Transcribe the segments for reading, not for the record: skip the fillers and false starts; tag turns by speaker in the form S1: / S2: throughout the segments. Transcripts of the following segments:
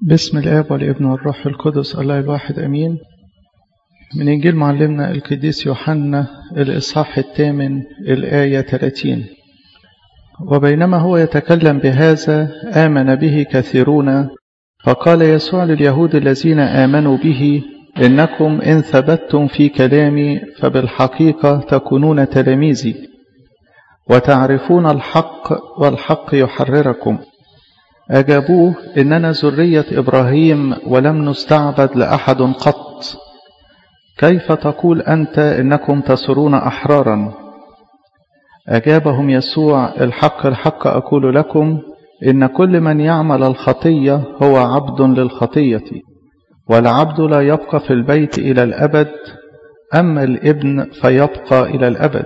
S1: باسم الآب والابن والروح القدس الله الواحد أمين. من إنجيل معلمنا القديس يوحنا الإصحاح 8 الآية 30. وبينما هو يتكلم بهذا آمن به كثيرون، فقال يسوع لليهود الذين آمنوا به: إنكم إن ثبتتم في كلامي فبالحقيقة تكونون تلاميذي، وتعرفون الحق والحق يحرركم. أجابوه: إننا ذرية إبراهيم ولم نستعبد لأحد قط، كيف تقول أنت إنكم تصيرون أحرارا؟ أجابهم يسوع: الحق الحق أقول لكم، إن كل من يعمل الخطية هو عبد للخطية، والعبد لا يبقى في البيت إلى الأبد، أما الابن فيبقى إلى الأبد.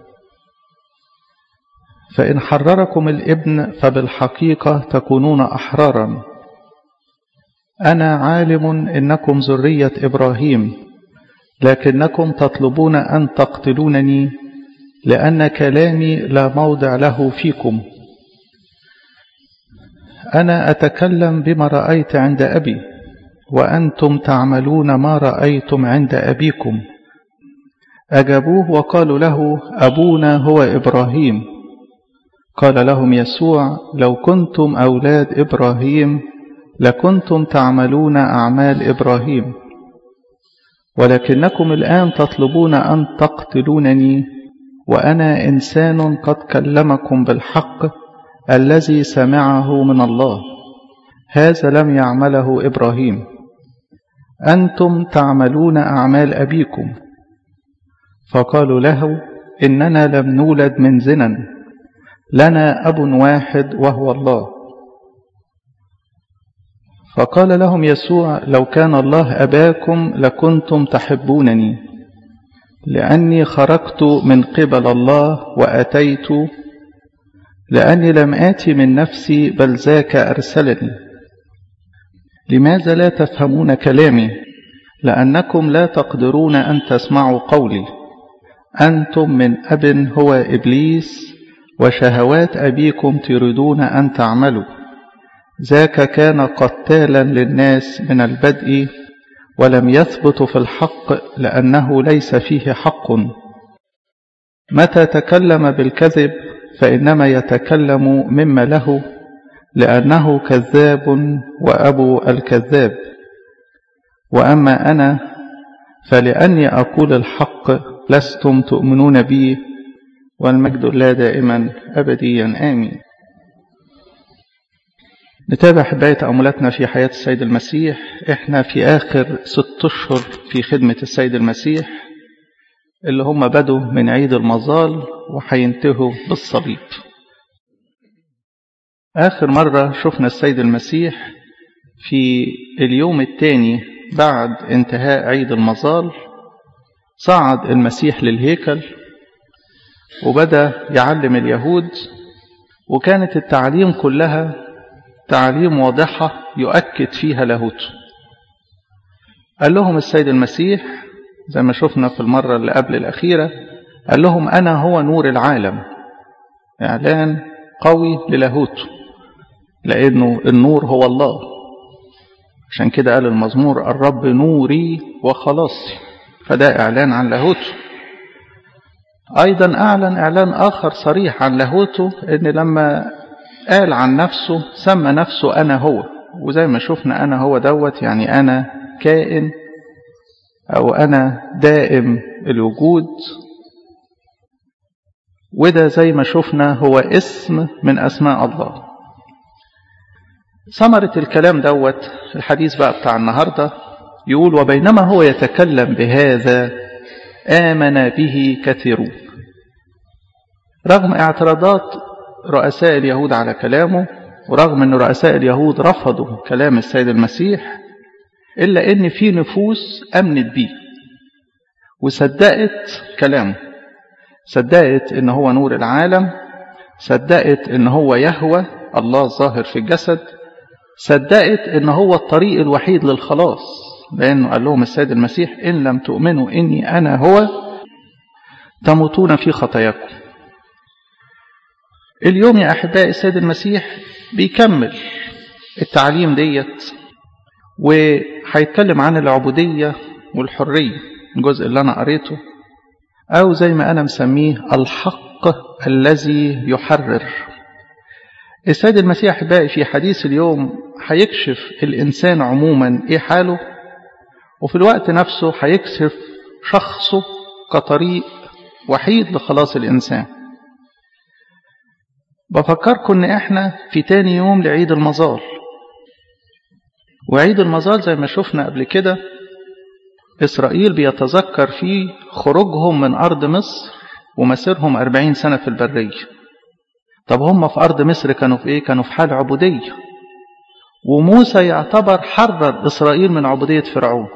S1: فإن حرركم الابن فبالحقيقة تكونون أحرارا. أنا عالم إنكم ذرية إبراهيم، لكنكم تطلبون أن تقتلونني، لأن كلامي لا موضع له فيكم. أنا أتكلم بما رأيت عند أبي، وأنتم تعملون ما رأيتم عند أبيكم. أجابوه وقالوا له: أبونا هو إبراهيم. قال لهم يسوع: لو كنتم أولاد إبراهيم لكنتم تعملون أعمال إبراهيم، ولكنكم الآن تطلبون أن تقتلونني، وأنا إنسان قد كلمكم بالحق الذي سمعه من الله، هذا لم يعمله إبراهيم. أنتم تعملون أعمال أبيكم. فقالوا له: إننا لم نولد من زنا، لنا أب واحد وهو الله. فقال لهم يسوع: لو كان الله أباكم لكنتم تحبونني، لأني خرجت من قبل الله وأتيت، لأني لم آتي من نفسي بل ذاك أرسلني. لماذا لا تفهمون كلامي؟ لأنكم لا تقدرون أن تسمعوا قولي. أنتم من أب هو إبليس، وشهوات أبيكم تريدون أن تعملوا. ذاك كان قتالا للناس من البدء، ولم يثبت في الحق لأنه ليس فيه حق. متى تكلم بالكذب فإنما يتكلم مما له، لأنه كذاب وأبو الكذاب. وأما أنا فلأني أقول الحق لستم تؤمنون بي، والمجد لله دائما أبديا آمين. نتابع حباية تأملاتنا في حياة السيد المسيح. احنا في آخر 6 أشهر في خدمة السيد المسيح، اللي هم بدوا من عيد المظال وحينتهوا بالصليب. آخر مرة شفنا السيد المسيح في اليوم الثاني بعد انتهاء عيد المظال. صعد المسيح للهيكل وبدأ يعلم اليهود، وكانت التعليم كلها تعليم واضحة يؤكد فيها لاهوته. قال لهم السيد المسيح زي ما شفنا في المرة اللي قبل الأخيرة، قال لهم: أنا هو نور العالم. إعلان قوي للاهوته، لأنه النور هو الله. عشان كده قال المزمور: الرب نوري وخلاصي. فده إعلان عن لاهوته. أيضا أعلن إعلان آخر صريح عن لاهوته، إن لما قال عن نفسه سمى نفسه أنا هو. وزي ما شفنا أنا هو دوت يعني أنا كائن، أو أنا دائم الوجود. وده زي ما شفنا هو اسم من أسماء الله. ثمرة الكلام دوت الحديث بقى بتاع النهاردة يقول: وبينما هو يتكلم بهذا آمن به كثيرون. رغم اعتراضات رؤساء اليهود على كلامه، ورغم أن رؤساء اليهود رفضوا كلام السيد المسيح، إلا أن في نفوس أمنت بيه وصدقت كلامه. صدقت أنه هو نور العالم، صدقت أنه هو يهوه الله الظاهر في الجسد، صدقت أنه هو الطريق الوحيد للخلاص، لأنه قال لهم السيد المسيح: إن لم تؤمنوا إني أنا هو تموتون في خطاياكم. اليوم يا أحبائي السيد المسيح بيكمل التعليم ديت وهيتكلم عن العبودية والحرية الجزء اللي أنا قريته، أو زي ما أنا مسميه الحق الذي يحرر. السيد المسيح أحبائي في حديث اليوم هيكشف الإنسان عموما إيه حاله، وفي الوقت نفسه هيكشف شخصه كطريق وحيد لخلاص الإنسان. بفكركم إن إحنا في تاني يوم لعيد المظال، وعيد المظال زي ما شفنا قبل كده إسرائيل بيتذكر فيه خروجهم من أرض مصر ومسيرهم 40 سنة في البرية. طب هم في أرض مصر كانوا في إيه؟ كانوا في حال عبودية، وموسى يعتبر حرر إسرائيل من عبودية فرعون.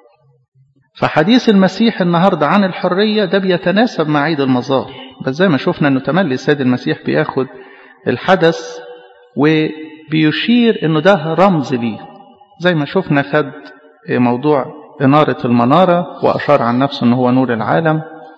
S1: فحديث المسيح النهاردة عن الحرية ده بيتناسب مع عيد المظال، بس زي ما شفنا أنه تملي السيد المسيح بياخد الحدث وبيشير أنه ده رمز ليه. زي ما شفنا خد موضوع إنارة المنارة وأشار عن نفسه أنه هو نور العالم،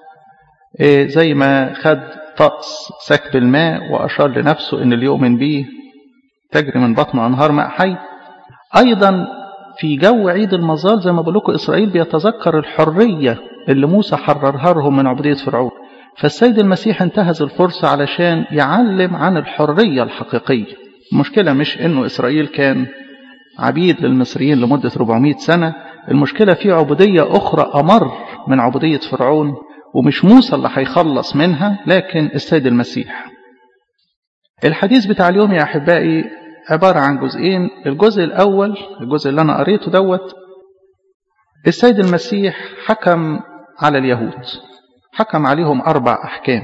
S1: زي ما خد طقس سكب الماء وأشار لنفسه أن اللي يؤمن به تجري من بطنه أنهار ماء حي. أيضا في جو عيد المظال زي ما بقول لكم إسرائيل بيتذكر الحرية اللي موسى حررها لهم من عبودية فرعون. فالسيد المسيح انتهز الفرصة علشان يعلم عن الحرية الحقيقية. المشكلة مش إنه إسرائيل كان عبيد للمصريين لمدة 400 سنة، المشكلة في عبودية أخرى أمر من عبودية فرعون، ومش موسى اللي هيخلص منها لكن السيد المسيح. الحديث بتاع اليوم يا أحبائي عبارة عن جزئين. الجزء الأول الجزء اللي أنا قريته دوت، السيد المسيح حكم على اليهود، حكم عليهم 4 أحكام.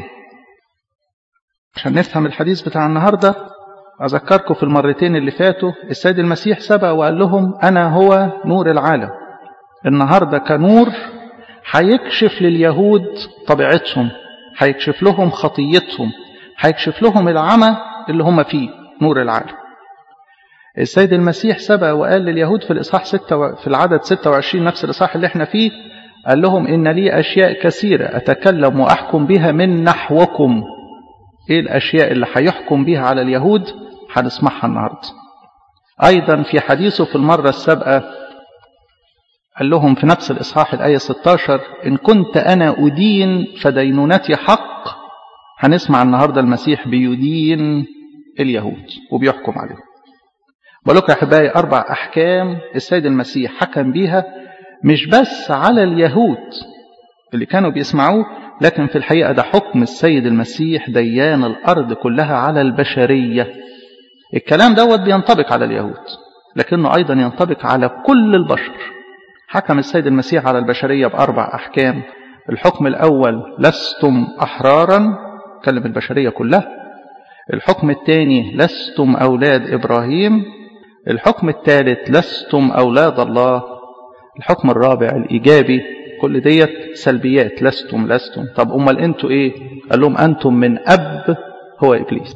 S1: عشان نفهم الحديث بتاع النهاردة أذكركم في المرتين اللي فاتوا السيد المسيح سبق وقال لهم أنا هو نور العالم. النهاردة كنور هيكشف لليهود طبيعتهم، هيكشف لهم خطيتهم، هيكشف لهم العمى اللي هم فيه، نور العالم. السيد المسيح سبق وقال لليهود في الإصحاح 6 في العدد 26 نفس الإصحاح اللي احنا فيه، قال لهم إن لي أشياء كثيرة أتكلم وأحكم بها من نحوكم. إيه الأشياء اللي هيحكم بها على اليهود؟ هنسمعها النهاردة. أيضا في حديثه في المرة السابقة قال لهم في نفس الإصحاح الآية 16 إن كنت أنا أدين فدينونتي حق. هنسمع النهاردة المسيح بيدين اليهود وبيحكم عليهم. بقولك يا أحبائي 4 أحكام السيد المسيح حكم بيها مش بس على اليهود اللي كانوا بيسمعوه، لكن في الحقيقة ده حكم السيد المسيح ديان الأرض كلها على البشرية. الكلام دوت بينطبق على اليهود لكنه أيضا ينطبق على كل البشر. حكم السيد المسيح على البشرية ب4 أحكام. الحكم الأول لستم أحرارا، كلم البشرية كلها. الحكم الثاني لستم أولاد إبراهيم. الحكم الثالث لستم أولاد الله. الحكم الرابع الإيجابي، كل ديت سلبيات، لستم. طب أمال أنتوا إيه؟ قال لهم أنتم من أب هو إبليس.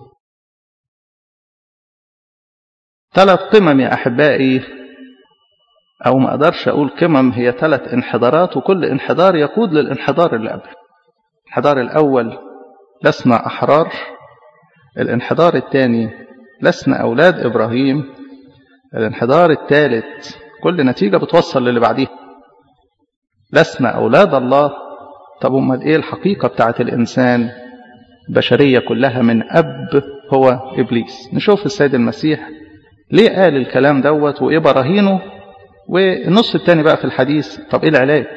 S1: 3 قمم يا أحبائي، أو ما أقدرش أقول قمم، هي 3 انحدارات، وكل انحدار يقود للانحدار اللي قبل. الانحدار الأول لسنا أحرار. الانحدار الثاني لسنا أولاد إبراهيم. الانحدار الثالث كل نتيجة بتوصل للي بعديها، لسنا أولاد الله. طب أمال إيه الحقيقة بتاعت الإنسان؟ البشرية كلها من أب هو إبليس. نشوف السيد المسيح ليه قال الكلام دوت وإيه براهينه. والنص الثاني بقى في الحديث، طب إيه العلاج؟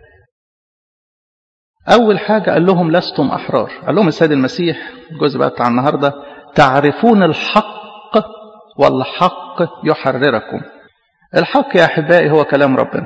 S1: أول حاجة قال لهم لستم أحرار. قال لهم السيد المسيح الجزء بقى بتاع النهاردة تعرفون الحق والحق يحرركم. الحق يا أحبائي هو كلام ربنا.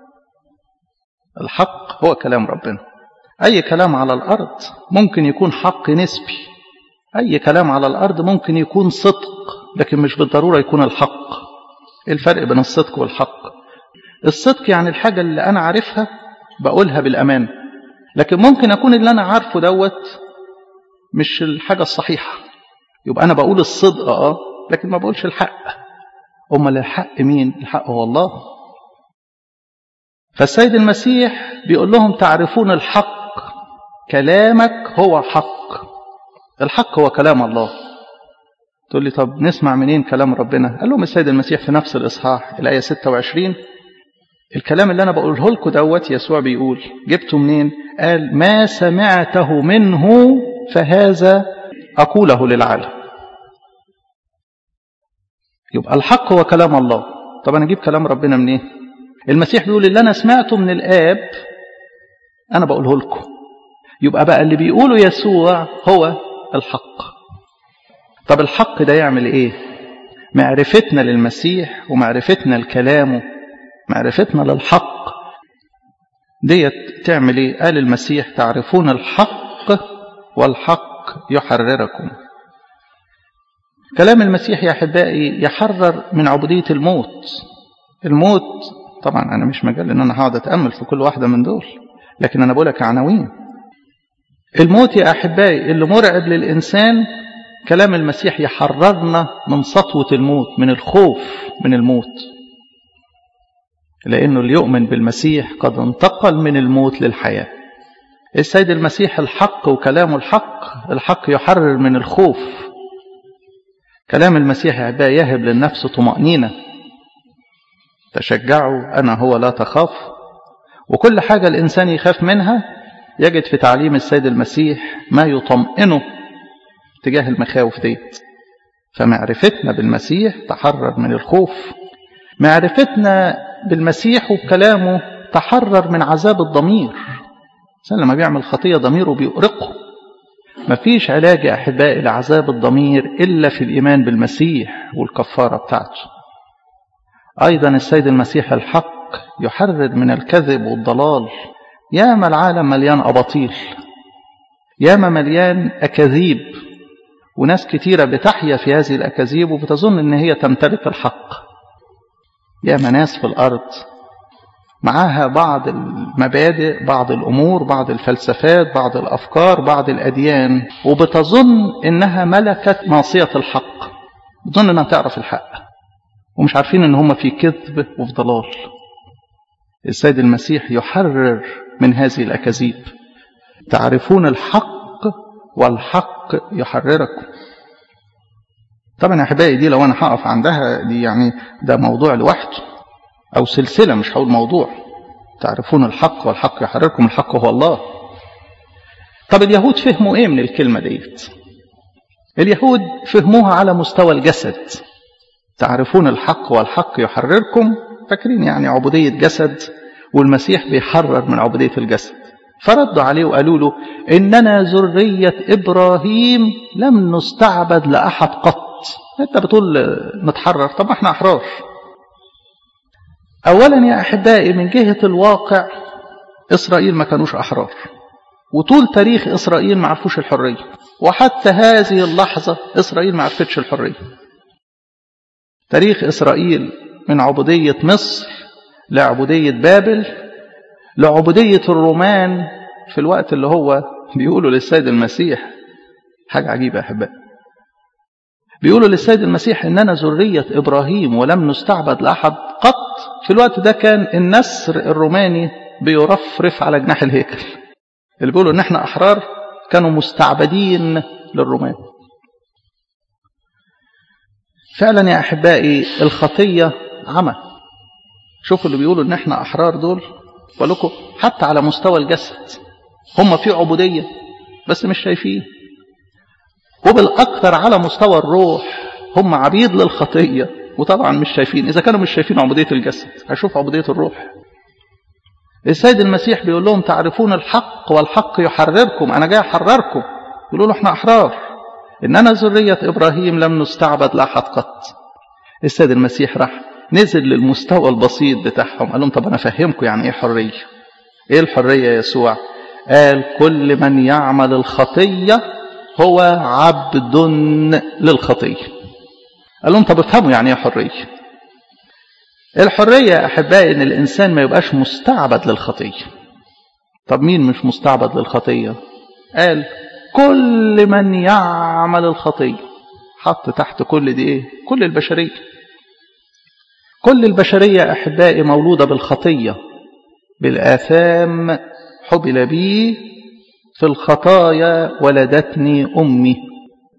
S1: الحق هو كلام ربنا. أي كلام على الأرض ممكن يكون حق نسبي، أي كلام على الأرض ممكن يكون صدق، لكن مش بالضرورة يكون الحق. الفرق بين الصدق والحق، الصدق يعني الحاجة اللي أنا عارفها بقولها بالأمان، لكن ممكن أكون اللي أنا عارفه دوت مش الحاجة الصحيحة، يبقى أنا بقول الصدق لكن ما بقولش الحق. أمال الحق مين؟ الحق هو الله. فالسيد المسيح بيقول لهم تعرفون الحق، كلامك هو حق. الحق هو كلام الله. تقول لي طب نسمع منين كلام ربنا؟ قال لهم السيد المسيح في نفس الإصحاح الآية 26 الكلام اللي أنا بقوله لكم دوت يسوع بيقول جبته منين؟ قال ما سمعته منه فهذا أقوله للعالم. يبقى الحق هو كلام الله. طب أنا أجيب كلام ربنا منين؟ المسيح بيقول اللي أنا سمعته من الآب أنا بقوله لكم. يبقى بقى اللي بيقوله يسوع هو الحق. طب الحق ده يعمل إيه؟ معرفتنا للمسيح ومعرفتنا لكلامه، معرفتنا للحق ديت تعمل إيه؟ قال المسيح تعرفون الحق والحق يحرركم. كلام المسيح يا أحبائي يحرر من عبودية الموت. الموت طبعا أنا مش مجال إن أنا هقعد أتأمل في كل واحدة من دول، لكن أنا بقولك عناوين. الموت يا أحبائي اللي مرعب للإنسان، كلام المسيح يحررنا من سطوة الموت، من الخوف من الموت، لأنه اللي يؤمن بالمسيح قد انتقل من الموت للحياة. السيد المسيح الحق وكلامه الحق، الحق يحرر من الخوف. كلام المسيح يا أحبائي يهب للنفس طمأنينة، تشجعوا أنا هو لا تخاف. وكل حاجة الإنسان يخاف منها يجد في تعليم السيد المسيح ما يطمئنه تجاه المخاوف ديت. فمعرفتنا بالمسيح تحرر من الخوف، معرفتنا بالمسيح وكلامه تحرر من عذاب الضمير. الإنسان لما بيعمل خطية ضميره بيؤرقه. مفيش علاج يا أحبائي لعذاب الضمير إلا في الإيمان بالمسيح والكفارة بتاعته. أيضا السيد المسيح الحق يحرر من الكذب والضلال. ياما العالم مليان أباطيل، ياما مليان أكاذيب، وناس كتيرة بتحيا في هذه الأكاذيب وبتظن أن هي تمتلك الحق. ياما ناس في الأرض معاها بعض المبادئ، بعض الأمور، بعض الفلسفات، بعض الأفكار، بعض الأديان، وبتظن أنها ملكت ناصية الحق، بتظن أنها تعرف الحق، ومش عارفين أن هم في كذب وفي ضلال. السيد المسيح يحرر من هذه الأكاذيب. تعرفون الحق والحق يحرركم. طبعا يا أحبائي دي لو أنا هقف عندها دي يعني ده موضوع لوحده أو سلسلة، مش هقول موضوع. تعرفون الحق والحق يحرركم، الحق هو الله. طب اليهود فهموا إيه من الكلمة ديت؟ اليهود فهموها على مستوى الجسد. تعرفون الحق والحق يحرركم، فاكرين يعني عبودية جسد، والمسيح بيحرر من عبودية الجسد. فردوا عليه وقالوا له إننا ذرية إبراهيم لم نستعبد لأحد قط. أنت بتقول نتحرر، طب احنا أحرار. أولا يا أحبائي من جهة الواقع إسرائيل ما كانوش أحرار، وطول تاريخ إسرائيل ما عرفوش الحرية، وحتى هذه اللحظة إسرائيل ما عرفتش الحرية. تاريخ إسرائيل من عبودية مصر لعبودية بابل لعبودية الرومان في الوقت اللي هو بيقولوا للسيد المسيح حاجة عجيبة يا أحبائي. بيقولوا للسيد المسيح إننا ذرية إبراهيم ولم نستعبد لأحد قط. في الوقت ده كان النسر الروماني بيرفرف على جناح الهيكل. اللي بيقولوا إن احنا أحرار كانوا مستعبدين للرومان. فعلا يا أحبائي الخطية عمى. شوفوا اللي بيقولوا إن احنا أحرار دول، ولكم حتى على مستوى الجسد هم في عبودية بس مش شايفين، وبالأكثر على مستوى الروح هم عبيد للخطية وطبعا مش شايفين. إذا كانوا مش شايفين عبودية الجسد هشوف عبودية الروح. السيد المسيح بيقول لهم تعرفون الحق والحق يحرركم. أنا جاي أحرركم. يقولوا له احنا أحرار، إننا ذرية إبراهيم لم نستعبد لأحد قط. السيد المسيح راح نزل للمستوى البسيط بتاعهم، قال لهم طب أنا أفهمكم يعني إيه حرية. إيه الحرية يا يسوع؟ قال كل من يعمل الخطية هو عبد للخطية. قال لهم طب افهموا يعني إيه حرية. الحرية يا أحبائي إن الإنسان ما يبقاش مستعبد للخطية. طب مين مش مستعبد للخطية؟ قال كل من يعمل الخطية. حط تحت كل دي إيه؟ كل البشرية. كل البشرية أحبائي مولودة بالخطية، بالآثام حبل بي، في الخطايا ولدتني أمي.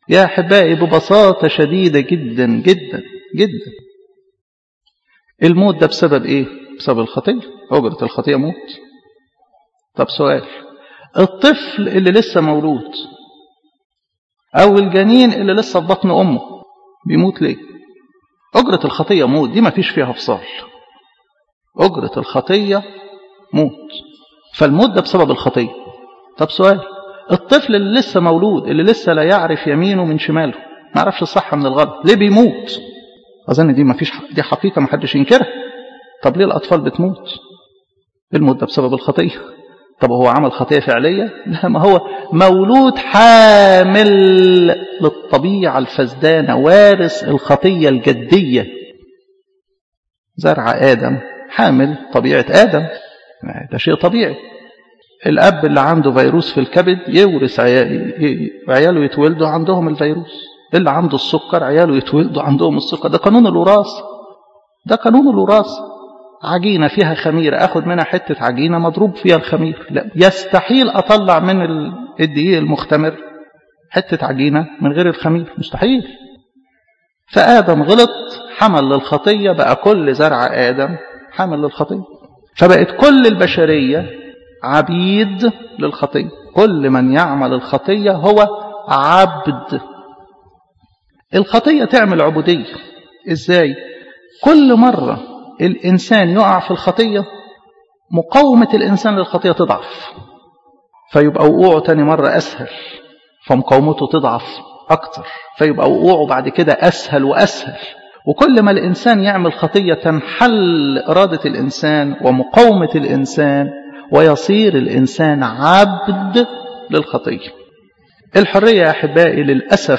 S1: يا أحبائي ببساطة شديدة جدا جدا جدا، الموت ده بسبب إيه؟ بسبب الخطية. أجرة الخطية موت. طب سؤال، الطفل اللي لسه مولود أو الجنين اللي لسه في بطن أمه بيموت ليه؟ أجرة الخطية موت، دي ما فيش فيها فصال. أجرة الخطية موت، فالموت ده بسبب الخطية. طب سؤال، الطفل اللي لسه مولود اللي لسه لا يعرف يمينه من شماله، ما يعرفش الصح من الغلط، ليه بيموت؟ أظن دي ما فيش، دي حقيقة ما حدش ينكرها. طب ليه الأطفال بتموت؟ الموت ده بسبب الخطية. طب هو عمل خطية فعلية؟ لا، ما هو مولود حامل للطبيعة الفسدانة، وارث الخطية الجدية. زرع آدم حامل طبيعة آدم، ده شيء طبيعي. الأب اللي عنده فيروس في الكبد يورث عياله يتولدوا عندهم الفيروس. اللي عنده السكر عياله يتولدوا عندهم السكر. ده قانون الوراثة، ده قانون الوراثة. عجينة فيها خميرة، أخذ منها حتة عجينة مضروب فيها الخمير، لا يستحيل أطلع من الدقيق المختمر حتة عجينة من غير الخمير، مستحيل. فآدم غلط، حمل للخطية، بقى كل زرع آدم حمل للخطية، فبقت كل البشرية عبيد للخطية. كل من يعمل الخطية هو عبد. الخطية تعمل عبودية إزاي؟ كل مرة الإنسان يقع في الخطية مقاومة الإنسان للخطية تضعف، فيبقى وقوعه تاني مرة أسهل، فمقاومته تضعف أكتر، فيبقى وقوعه بعد كده أسهل وأسهل. وكل ما الإنسان يعمل خطية تنحل إرادة الإنسان ومقاومة الإنسان، ويصير الإنسان عبد للخطية. الحرية يا أحبائي للأسف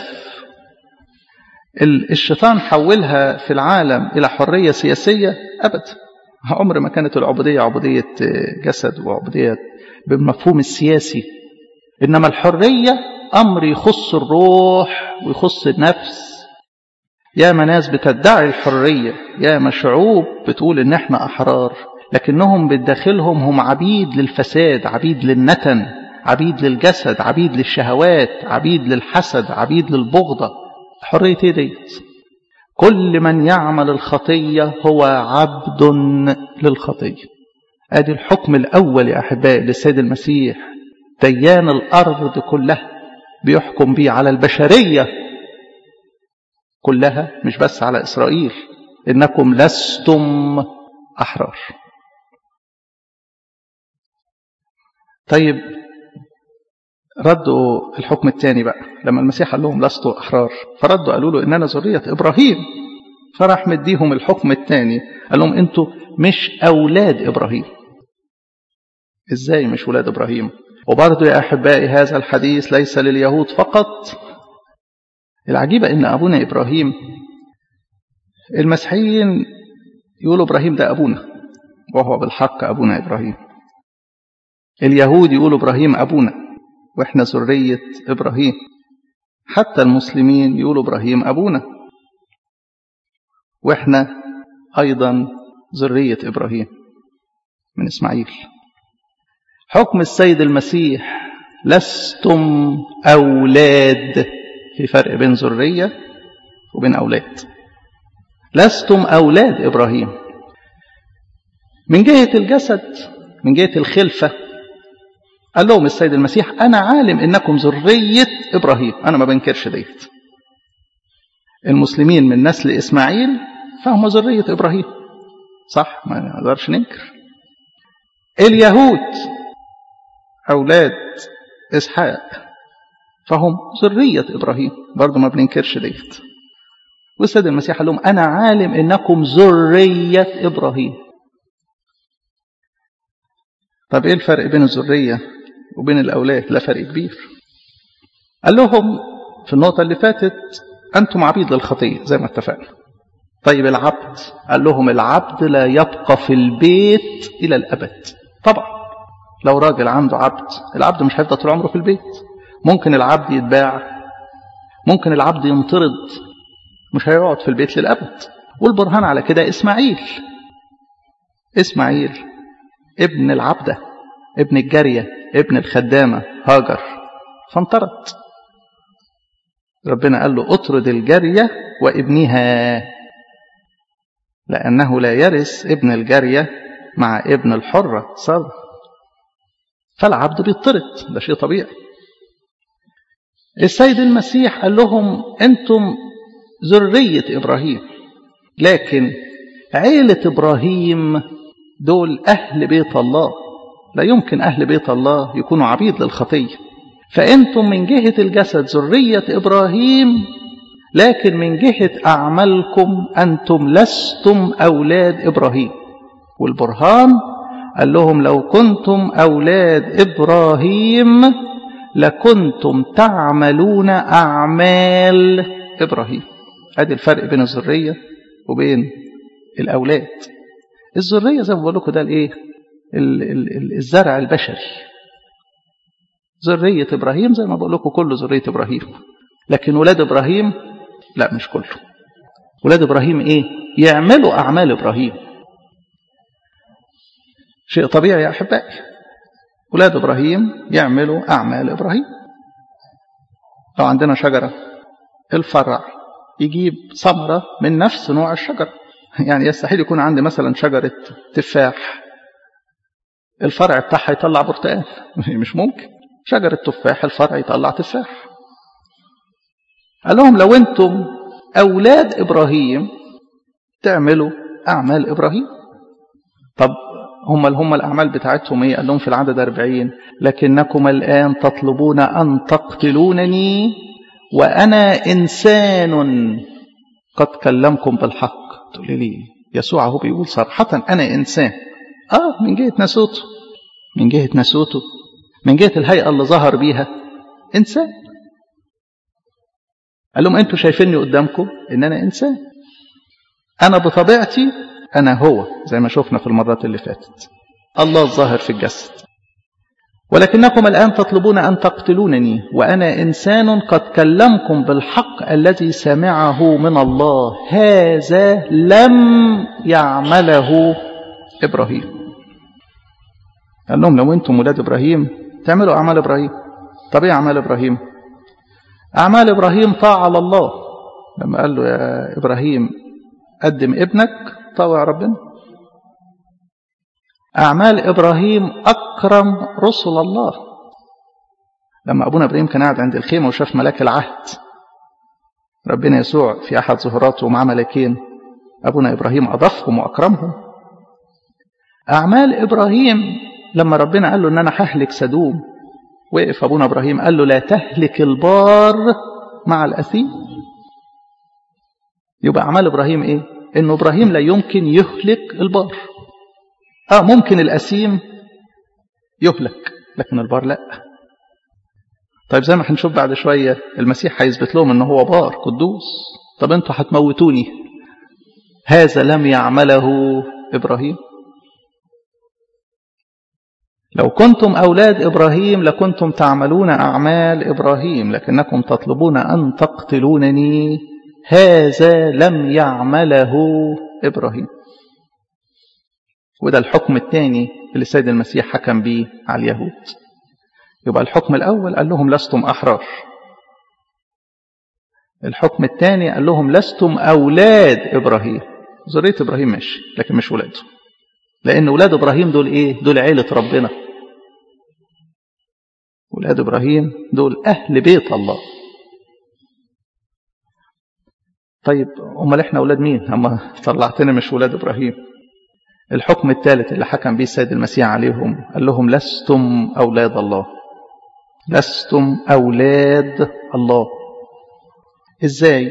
S1: الشيطان حولها في العالم إلى حرية سياسية. أبدا، عمر ما كانت العبودية عبودية جسد وعبودية بالمفهوم السياسي، إنما الحرية أمر يخص الروح ويخص النفس. يا ناس بتدعي الحرية، يا شعوب بتقول إن احنا أحرار، لكنهم بداخلهم هم عبيد للفساد، عبيد للنتن، عبيد للجسد، عبيد للشهوات، عبيد للحسد، عبيد للبغضة. حرية ايه ديت؟ كل من يعمل الخطية هو عبد للخطية. ادي الحكم الأول يا أحبائي للسيد المسيح، ديان الأرض كلها، بيحكم بيه على البشرية كلها، مش بس على إسرائيل. إنكم لستم أحرار. طيب ردوا الحكم الثاني بقى لما المسيح قال لهم لستوا أحرار، فردوا قالوا له إننا ذرية إبراهيم. فراح مديهم الحكم الثاني، قال لهم أنتوا مش أولاد إبراهيم. إزاي مش أولاد إبراهيم؟ وبرضو يا أحبائي هذا الحديث ليس لليهود فقط. العجيبة إن أبونا إبراهيم، المسيحيين يقولوا إبراهيم ده أبونا، وهو بالحق أبونا إبراهيم. اليهود يقولوا إبراهيم أبونا وإحنا ذرية إبراهيم. حتى المسلمين يقولوا إبراهيم أبونا وإحنا أيضا ذرية إبراهيم من إسماعيل. حكم السيد المسيح لستم أولاد، في فرق بين ذرية وبين أولاد. لستم أولاد إبراهيم من جهة الجسد، من جهة الخلفة. قال لهم السيد المسيح أنا عالم إنكم ذرية إبراهيم، أنا ما بنكرش ديت. المسلمين من نسل إسماعيل فهم ذرية إبراهيم، صح، ما نقدرش ننكر. اليهود أولاد إسحاق فهم ذرية إبراهيم، برضو ما بننكرش ديت. والسيد المسيح قال لهم أنا عالم إنكم ذرية إبراهيم. طب إيه الفرق بين الذرية وبين الأولاد؟ لا فرق كبير. قال لهم في النقطة اللي فاتت أنتم عبيد للخطية زي ما اتفقنا. طيب العبد، قال لهم العبد لا يبقى في البيت إلى الأبد. طبعا لو راجل عنده عبد، العبد مش هيفضل طول عمره في البيت. ممكن العبد يتباع، ممكن العبد ينطرد، مش هيقعد في البيت للأبد. والبرهان على كده إسماعيل ابن العبدة، ابن الجارية، ابن الخدامة هاجر، فانطرد. ربنا قال له اطرد الجارية وابنها، لأنه لا يرث ابن الجارية مع ابن الحرة سارة. فالعبد بيطرد، ده شيء طبيعي. السيد المسيح قال لهم أنتم ذرية إبراهيم، لكن عيلة إبراهيم دول أهل بيت الله، لا يمكن أهل بيت الله يكونوا عبيد للخطية. فأنتم من جهة الجسد ذرية إبراهيم، لكن من جهة أعمالكم أنتم لستم أولاد إبراهيم. والبرهان قال لهم لو كنتم أولاد إبراهيم لكنتم تعملون أعمال إبراهيم. هذا الفرق بين الذرية وبين الأولاد. الذرية زي ما بقول لكم ده الإيه؟ الزرع البشري. ذرية إبراهيم زي ما بقول لكم كله ذرية إبراهيم، لكن ولاد إبراهيم لا، مش كله. ولاد إبراهيم إيه؟ يعملوا أعمال إبراهيم. شيء طبيعي يا أحبائي، ولاد إبراهيم يعملوا أعمال إبراهيم. لو عندنا شجرة الفرع يجيب ثمرة من نفس نوع الشجرة. يعني يستحيل يكون عندي مثلا شجرة تفاح الفرع بتاعها يطلع برتقال، مش ممكن. شجرة تفاح الفرع يطلع تفاح. قال لهم لو أنتم أولاد إبراهيم تعملوا أعمال إبراهيم. طب هم الأعمال بتاعتهم إيه؟ قال لهم في العدد 40 لكنكم الآن تطلبون أن تقتلونني وأنا إنسان قد كلمكم بالحق. تقول لي يسوع هو بيقول صراحة أنا إنسان. من جهة ناسوته، من جهة ناسوته، من جهة الهيئة اللي ظهر بيها إنسان. قال لهم أنتوا شايفيني قدامكم إن أنا إنسان، أنا بطبيعتي أنا هو زي ما شفنا في المرات اللي فاتت الله الظاهر في الجسد. ولكنكم الآن تطلبون أن تقتلونني وأنا إنسان قد كلمكم بالحق الذي سمعه من الله، هذا لم يعمله إبراهيم. قال لهم لو أنتم ولاد إبراهيم تعملوا أعمال إبراهيم. طب إيه أعمال إبراهيم؟ أعمال إبراهيم طاعة على الله. لما قال له يا إبراهيم قدم ابنك، طاوع ربنا. أعمال إبراهيم أكرم رسل الله. لما أبونا إبراهيم كان قاعد عند الخيمة وشاف ملاك العهد، ربنا يسوع في أحد ظهوراته مع ملاكين، أبونا إبراهيم أضافهم وأكرمهم. أعمال إبراهيم لما ربنا قال له أن أنا ههلك سدوم، وقف أبونا إبراهيم قال له لا تهلك البار مع الأثيم. يبقى أعمال إبراهيم إيه؟ إنه إبراهيم لا يمكن يهلك البار. ممكن الأثيم يهلك لكن البار لا. طيب زي ما هنشوف بعد شوية المسيح هيثبت لهم إنه هو بار قدوس. طب أنتوا هتموتوني، هذا لم يعمله إبراهيم. لو كنتم أولاد إبراهيم لكنتم تعملون أعمال إبراهيم، لكنكم تطلبون أن تقتلونني، هذا لم يعمله إبراهيم. وده الحكم الثاني اللي السيد المسيح حكم به على اليهود. يبقى الحكم الأول قال لهم لستم أحرار. الحكم الثاني قال لهم لستم أولاد إبراهيم. ذرية إبراهيم ماشي لكن مش ولاده، لأن ولاد إبراهيم دول إيه؟ دول عيلة ربنا. ولاد إبراهيم دول أهل بيت الله. طيب أمال إحنا أولاد مين؟ أما طلعتنا مش ولاد إبراهيم. الحكم الثالث اللي حكم به السيد المسيح عليهم قال لهم لستم أولاد الله. لستم أولاد الله. إزاي؟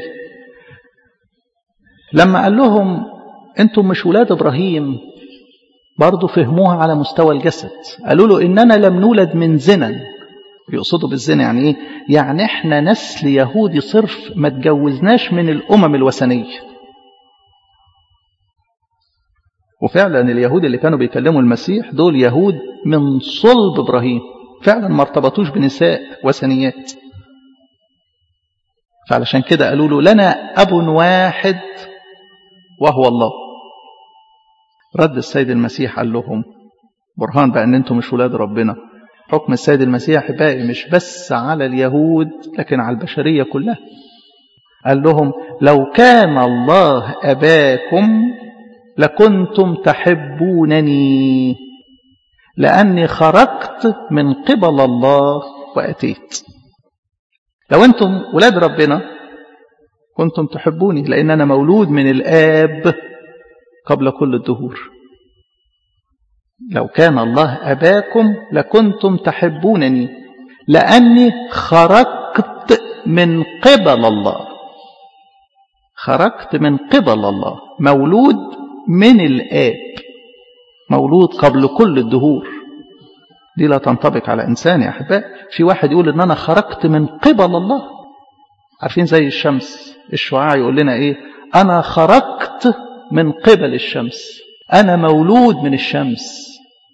S1: لما قال لهم أنتم مش ولاد إبراهيم برضو فهموها على مستوى الجسد. قالوا له إننا لم نولد من زنا. يقصدوا بالزنا يعني إيه؟ يعني إحنا نسل يهودي صرف، ما تجوزناش من الأمم الوثنية. وفعلا اليهود اللي كانوا بيكلموا المسيح دول يهود من صلب إبراهيم، فعلا ما ارتبطوش بنساء وثنيات. فعلشان كده قالوا له لنا أب واحد وهو الله. رد السيد المسيح قال لهم برهان بقى ان انتم مش ولاد ربنا. حكم السيد المسيح باقي مش بس على اليهود لكن على البشرية كلها. قال لهم لو كان الله أباكم لكنتم تحبونني لأني خرجت من قبل الله وأتيت. لو أنتم ولاد ربنا كنتم تحبوني لأن أنا مولود من الآب قبل كل الدهور. لو كان الله أباكم لكنتم تحبونني لأني خرجت من قبل الله. خرجت من قبل الله، مولود من الآب، مولود قبل كل الدهور. دي لا تنطبق على إنسان يا أحباء. في واحد يقول إن أنا خرجت من قبل الله. عارفين زي الشمس، الشعاع يقول لنا إيه؟ أنا خرجت من قبل الشمس، أنا مولود من الشمس.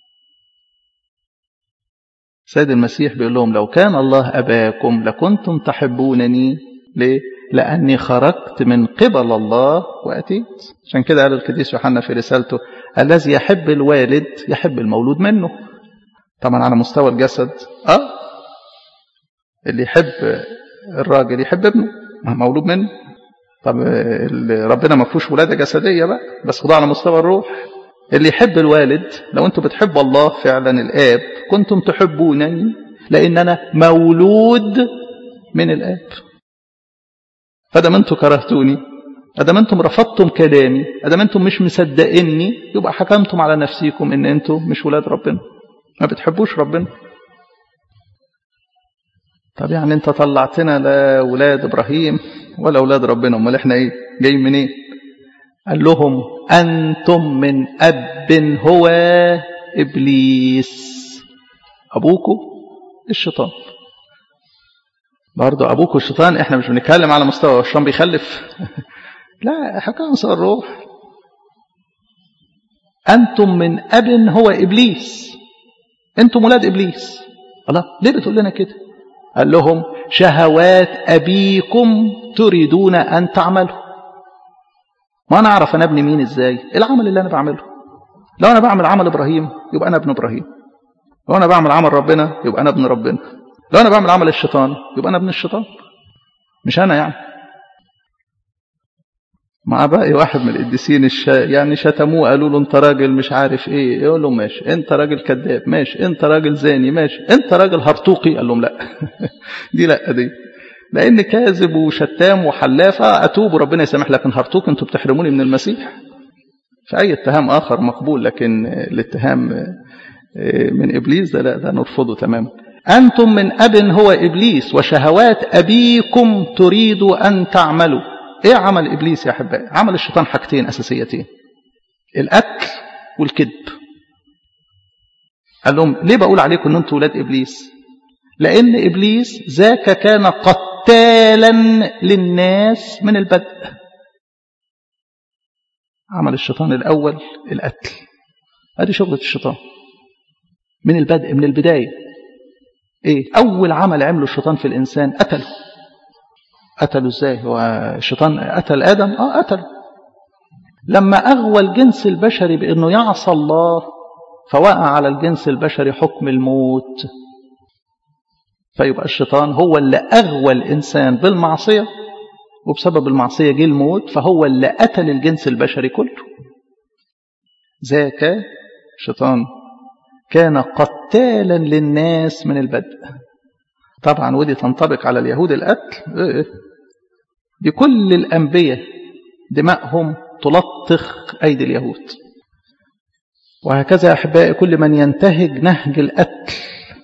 S1: سيد المسيح بيقول لهم لو كان الله أباكم لكنتم تحبونني. ليه؟ لأني خرجت من قبل الله وأتيت. عشان كده قال القديس يوحنا في رسالته الذي يحب الوالد يحب المولود منه. طبعا على مستوى الجسد اللي يحب الراجل يحب ابنه مولود منه. طب ربنا ما فيهوش ولادة جسدية بقى، بس خدوه على مستوى الروح. اللي يحب الوالد، لو انتم بتحبوا الله فعلا الآب كنتم تحبونني لأن أنا مولود من الآب. فدام انتم كرهتوني، ادام انتم رفضتم كلامي، ادام انتم مش مصدقيني، يبقى حكمتم على نفسيكم ان انتم مش ولاد ربنا، ما بتحبوش ربنا. طب يعني انت طلعتنا لا ولاد ابراهيم ولا ولاد ربنا، امال احنا ايه؟ جايين منين؟ قال لهم انتم من اب هو ابليس. ابوكم الشيطان. برضه أبوك الشيطان. إحنا مش بنتكلم على مستوى الشيطان بيخلف لا، حكاية مستوى الروح. أنتم من أب هو إبليس، أنتم ولاد إبليس. الله ليه بتقول لنا كده؟ قال لهم شهوات أبيكم تريدون أن تعملوا. ما أنا أعرف أنا ابن مين إزاي؟ العمل اللي أنا بعمله. لو أنا بعمل عمل إبراهيم يبقى أنا ابن إبراهيم، لو أنا بعمل عمل ربنا يبقى أنا ابن ربنا، لو أنا بعمل عمل الشيطان يبقى أنا ابن الشيطان، مش أنا يعني. مع باقي واحد من القديسين يعني شتموه، قالوا له أنت راجل مش عارف إيه، يقول لهم ماشي أنت راجل كذاب، ماشي أنت راجل زاني، ماشي أنت راجل هرطوقي. قال لهم لا دي لا، دي لأن كاذب وشتام وحلافة أتوب وربنا يسامح، لكن هرطوق أنتوا بتحرموني من المسيح. فأي اتهام آخر مقبول، لكن الاتهام من إبليس ده لا، ده نرفضه تماما. أنتم من أب هو إبليس وشهوات أبيكم تريد أن تعملوا. إيه عمل إبليس يا أحبائي؟ عمل الشيطان حاجتين أساسيتين: القتل والكذب. قال لهم ليه بقول عليكم أن أنتم ولاد إبليس؟ لأن إبليس ذاك كان قتالا للناس من البدء. عمل الشيطان الأول القتل، هذه شغلة الشيطان من البدء، من البداية. إيه أول عمل عمله الشيطان في الإنسان؟ قتله. قتله إزاي؟ هو الشيطان قتل آدم؟ قتله لما أغوى الجنس البشري بأنه يعصى الله، فوقع على الجنس البشري حكم الموت. فيبقى الشيطان هو اللي أغوى الإنسان بالمعصية، وبسبب المعصية جه الموت، فهو اللي قتل الجنس البشري كله. ذاك الشيطان كان قتالا للناس من البدء. طبعا ودي تنطبق على اليهود القتل. بكل الأنبياء دماءهم تلطخ أيدي اليهود. وهكذا يا أحبائي كل من ينتهج نهج القتل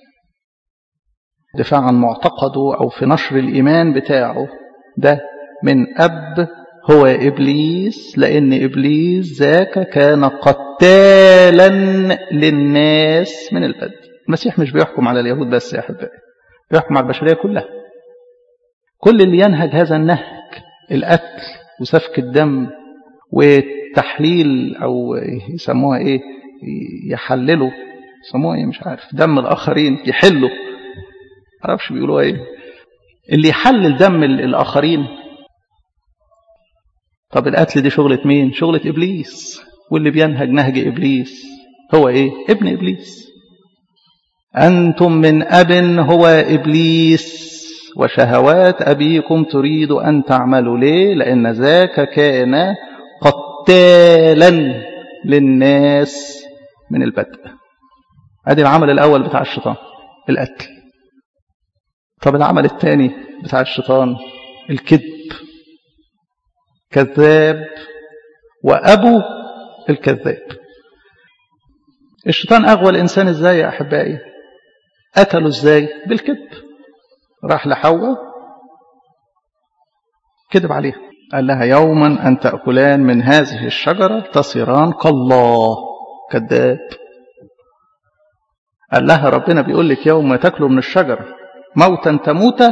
S1: دفاع عن معتقده أو في نشر الإيمان بتاعه، ده من أب هو إبليس، لأن إبليس ذاك كان قتالا للناس من البدء. المسيح مش بيحكم على اليهود بس يا أحبائي، بيحكم على البشرية كلها. كل اللي ينهج هذا النهج، القتل وسفك الدم والتحليل، أو يسموها إيه، يحللوا، يسموها إيه مش عارف، دم الآخرين يحلوا، معرفش بيقولوا إيه، اللي يحلل دم الآخرين. طب القتل دي شغلة مين؟ شغلة إبليس. واللي بينهج نهج إبليس هو إيه؟ ابن إبليس. أنتم من أب هو إبليس وشهوات أبيكم تريد أن تعملوا. ليه؟ لأن ذاك كان قتالا للناس من البدء. ادي العمل الأول بتاع الشيطان، القتل. طب العمل الثاني بتاع الشيطان الكذب، كذاب وأبو الكذاب. الشيطان أغوى الإنسان إزاي يا أحبائي؟ قتله إزاي؟ بالكذب. راح لحواء كذب عليها، قال لها يوما أن تأكلان من هذه الشجرة تصيران كالله. كذاب. قال لها ربنا بيقول لك يوم ما تاكلوا من الشجرة موتا تموت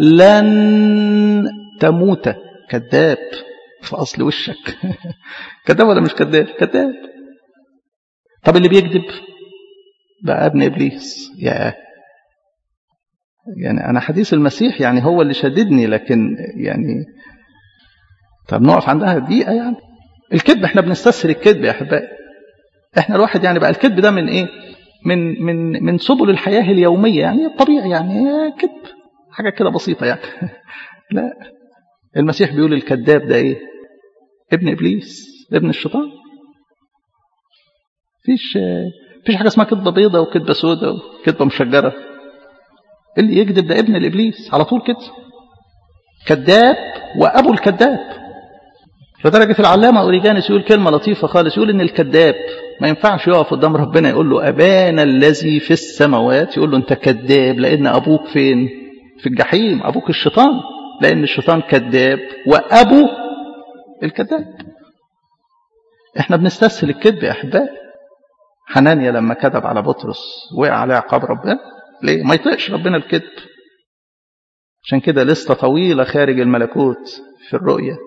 S1: لن تموت. كذاب في أصل وشك. كذاب ولا مش كذاب؟ كذاب. طب اللي بيكذب بقى ابن إبليس. يعني أنا حديث المسيح يعني هو اللي شددني، لكن يعني طب نقف عندها دقيقة. يعني الكذب احنا بنستسهل الكذب يا أحبائي. احنا الواحد يعني بقى الكذب ده من ايه؟ من سبل الحياة اليومية، يعني الطبيعي، يعني كذب حاجة كده بسيطة يعني. لا، المسيح بيقول الكذاب ده ايه؟ ابن إبليس، ابن الشيطان. فيش حاجة اسمها كذبة بيضة وكذبة سودة وكذبة مشجرة. اللي يكذب ده ابن الإبليس على طول كده. كذاب وأبو الكذاب. لدرجة العلامة أوريجانيس يقول كلمة لطيفة خالص، يقول إن الكذاب ما ينفعش يقف قدام ربنا يقول له أبانا الذي في السماوات، يقول له أنت كذاب، لأن أبوك فين؟ في الجحيم. أبوك الشيطان، لأن الشيطان كذاب وأبو الكذاب. إحنا بنستسهل الكذب يا أحبائي. حنانيا لما كذب على بطرس وقع عليه عقاب ربنا. ليه؟ ما يطيقش ربنا الكذب. عشان كده لسته طويلة خارج الملكوت في الرؤية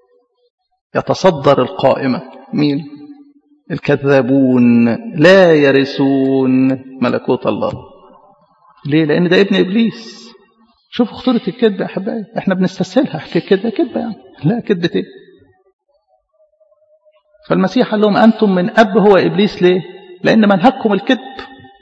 S1: يتصدر القائمة. مين؟ الكذابون لا يرثون ملكوت الله. ليه؟ لأن ده ابن إبليس. شوفوا خطورة الكذب يا أحبائي. احنا بنستسهلها. حكي كذبة كذبة يعني. لا، كذبة ايه؟ فالمسيح قال لهم أنتم من أب هو إبليس. ليه؟ لأن منهجكم الكذب.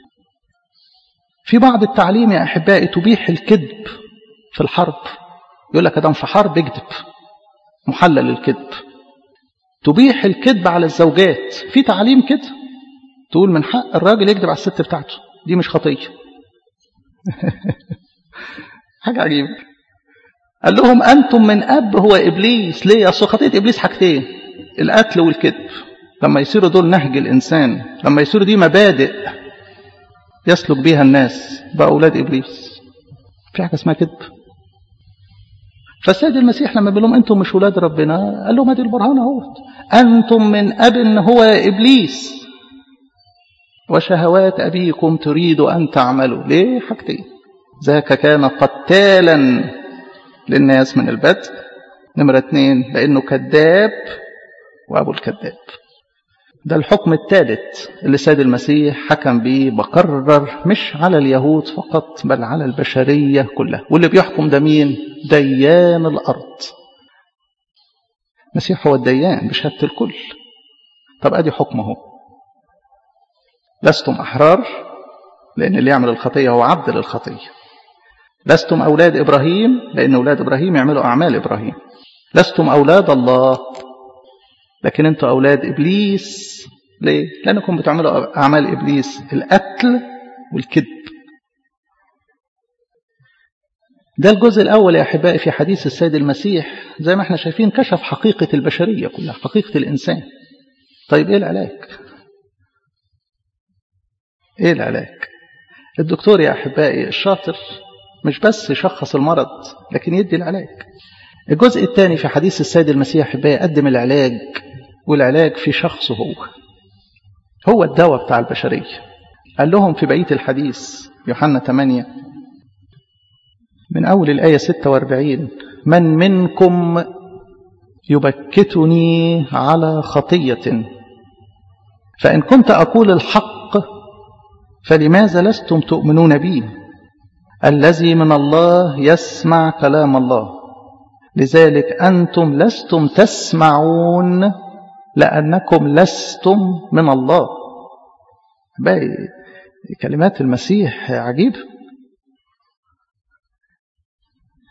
S1: في بعض التعليم يا أحبائي تبيح الكذب في الحرب. يقول لك أدام في حرب يكذب، محلل الكذب. تبيح الكذب على الزوجات. في تعليم كده تقول من حق الراجل يكذب على الست بتاعته، دي مش خطية. حاجة عجيبة. قال لهم أنتم من أب هو إبليس. ليه؟ أصل خطية إبليس حاجتين، القتل والكذب. لما يصيروا دول نهج الإنسان، لما يصيروا دي مبادئ يسلك بيها الناس، بقى أولاد إبليس. في حاجة اسمها كذب. فالسيد المسيح لما بيقول لهم أنتم مش ولاد ربنا، قال لهم هذه البرهان اهوت. أنتم من أب هو إبليس وشهوات أبيكم تريد أن تعملوا. ليه؟ حاجتين. ذاك كان قتالا للناس من البدء. نمرة 2 لأنه كذاب وأبو الكذاب. ده الحكم الثالث اللي السيد المسيح حكم به، بقرر مش على اليهود فقط بل على البشرية كلها. واللي بيحكم ده مين؟ ديان الأرض. المسيح هو الديان بشهادة الكل. طب أدي حكمه. لستم أحرار، لأن اللي يعمل الخطية هو عبد للخطية. لستم أولاد إبراهيم، لأن أولاد إبراهيم يعملوا أعمال إبراهيم. لستم أولاد الله، لكن أنتم أولاد إبليس. ليه؟ لأنكم بتعملوا أعمال إبليس، القتل والكذب. ده الجزء الأول يا أحبائي في حديث السيد المسيح. زي ما احنا شايفين كشف حقيقة البشرية كلها، حقيقة الإنسان. طيب إيه العلاج؟ إيه العلاج؟ الدكتور يا أحبائي الشاطر مش بس يشخص المرض، لكن يدي العلاج. الجزء الثاني في حديث السيد المسيح أحبائي يقدم العلاج، والعلاج في شخصه هو الدواء بتاع البشرية. قال لهم في بقية الحديث يوحنا 8 من أول الآية 46: من منكم يبكتني على خطية، فإن كنت أقول الحق فلماذا لستم تؤمنون بي؟ الذي من الله يسمع كلام الله، لذلك أنتم لستم تسمعون لأنكم لستم من الله. باقي كلمات المسيح عجيبة.